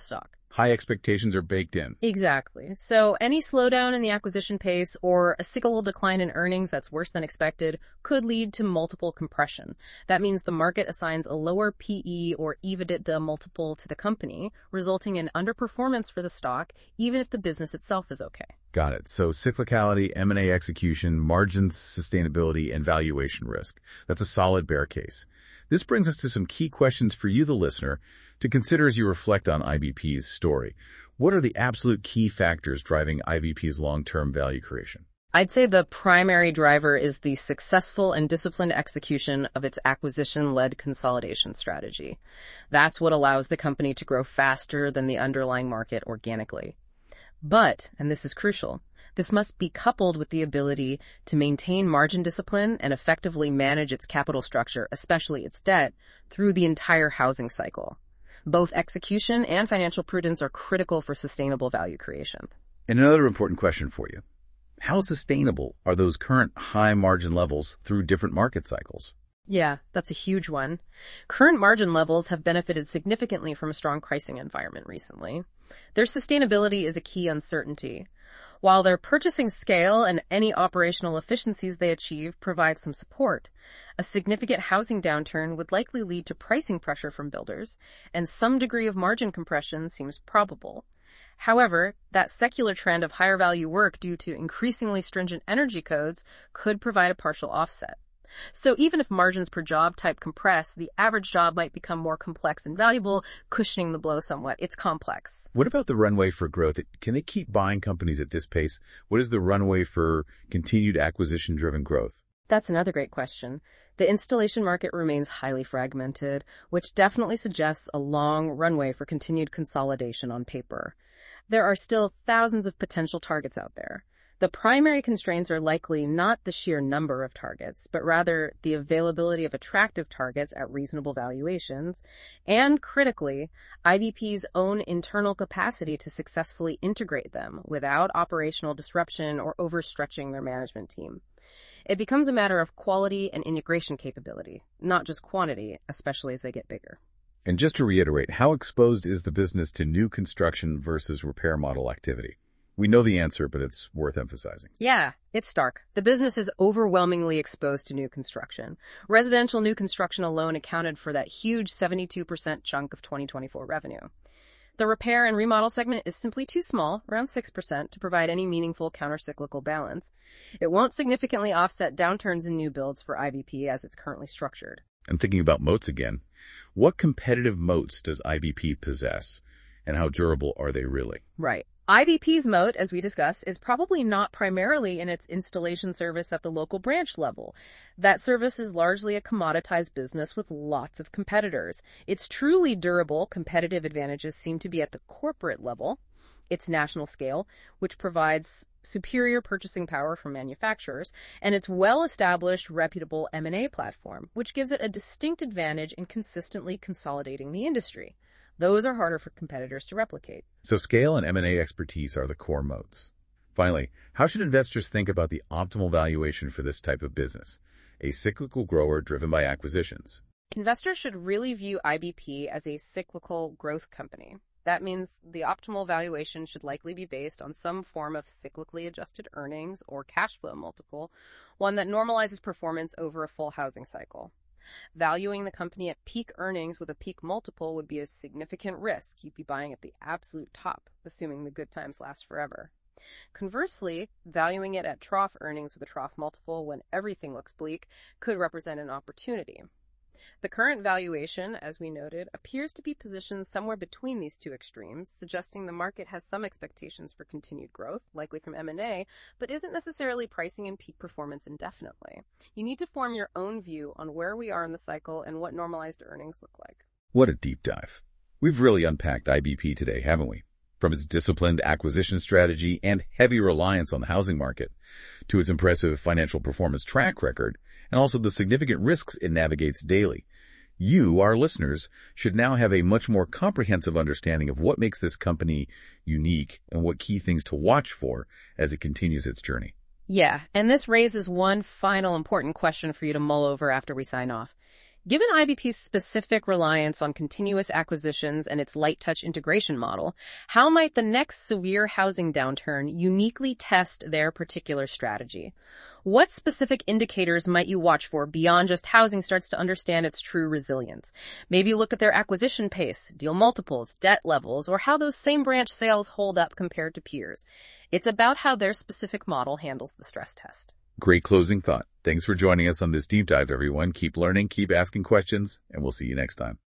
High expectations are baked in. Exactly. So any slowdown in the acquisition pace or a cyclical decline in earnings that's worse than expected could lead to multiple compression. That means the market assigns a lower PE or EBITDA multiple to the company, resulting in underperformance for the stock, even if the business itself is okay. Got it. So cyclicality, M&A execution, margins, sustainability, and valuation risk. That's a solid bear case. This brings us to some key questions for you, the listener, to consider as you reflect on IBP's story. What are the absolute key factors driving IBP's long-term value creation? I'd say the primary driver is the successful and disciplined execution of its acquisition-led consolidation strategy. That's what allows the company to grow faster than the underlying market organically. But, and this is crucial, this must be coupled with the ability to maintain margin discipline and effectively manage its capital structure, especially its debt, through the entire housing cycle. Both execution and financial prudence are critical for sustainable value creation. And another important question for you. How sustainable are those current high margin levels through different market cycles? Yeah, that's a huge one. Current margin levels have benefited significantly from a strong pricing environment recently. Their sustainability is a key uncertainty. While their purchasing scale and any operational efficiencies they achieve provide some support, a significant housing downturn would likely lead to pricing pressure from builders, and some degree of margin compression seems probable. However, that secular trend of higher value work due to increasingly stringent energy codes could provide a partial offset. So even if margins per job type compress, the average job might become more complex and valuable, cushioning the blow somewhat. It's complex. What about the runway for growth? Can they keep buying companies at this pace? What is the runway for continued acquisition-driven growth? That's another great question. The installation market remains highly fragmented, which definitely suggests a long runway for continued consolidation on paper. There are still thousands of potential targets out there. The primary constraints are likely not the sheer number of targets, but rather the availability of attractive targets at reasonable valuations, and critically, IBP's own internal capacity to successfully integrate them without operational disruption or overstretching their management team. It becomes a matter of quality and integration capability, not just quantity, especially as they get bigger. And just to reiterate, how exposed is the business to new construction versus repair model activity? We know the answer, but it's worth emphasizing. Yeah, it's stark. The business is overwhelmingly exposed to new construction. Residential new construction alone accounted for that huge 72% chunk of 2024 revenue. The repair and remodel segment is simply too small, around 6%, to provide any meaningful countercyclical balance. It won't significantly offset downturns in new builds for IBP as it's currently structured. And thinking about moats again, what competitive moats does IBP possess, and how durable are they really? Right. IBP's moat, as we discussed, is probably not primarily in its installation service at the local branch level. That service is largely a commoditized business with lots of competitors. Its truly durable competitive advantages seem to be at the corporate level, its national scale, which provides superior purchasing power from manufacturers, and its well-established, reputable M&A platform, which gives it a distinct advantage in consistently consolidating the industry. Those are harder for competitors to replicate. So scale and M&A expertise are the core moats. Finally, how should investors think about the optimal valuation for this type of business, a cyclical grower driven by acquisitions? Investors should really view IBP as a cyclical growth company. That means the optimal valuation should likely be based on some form of cyclically adjusted earnings or cash flow multiple, one that normalizes performance over a full housing cycle. Valuing the company at peak earnings with a peak multiple would be a significant risk. You'd be buying at the absolute top, assuming the good times last forever. Conversely, valuing it at trough earnings with a trough multiple when everything looks bleak could represent an opportunity. The current valuation, as we noted, appears to be positioned somewhere between these two extremes, suggesting the market has some expectations for continued growth, likely from M&A, but isn't necessarily pricing in peak performance indefinitely. You need to form your own view on where we are in the cycle and what normalized earnings look like. What a deep dive. We've really unpacked IBP today, haven't we? From its disciplined acquisition strategy and heavy reliance on the housing market, to its impressive financial performance track record, and also the significant risks it navigates daily. You, our listeners, should now have a much more comprehensive understanding of what makes this company unique and what key things to watch for as it continues its journey. Yeah, and this raises one final important question for you to mull over after we sign off. Given IBP's specific reliance on continuous acquisitions and its light touch integration model, how might the next severe housing downturn uniquely test their particular strategy? What specific indicators might you watch for beyond just housing starts to understand its true resilience? Maybe look at their acquisition pace, deal multiples, debt levels, or how those same branch sales hold up compared to peers. It's about how their specific model handles the stress test. Great closing thought. Thanks for joining us on this deep dive, everyone. Keep learning, keep asking questions, and we'll see you next time.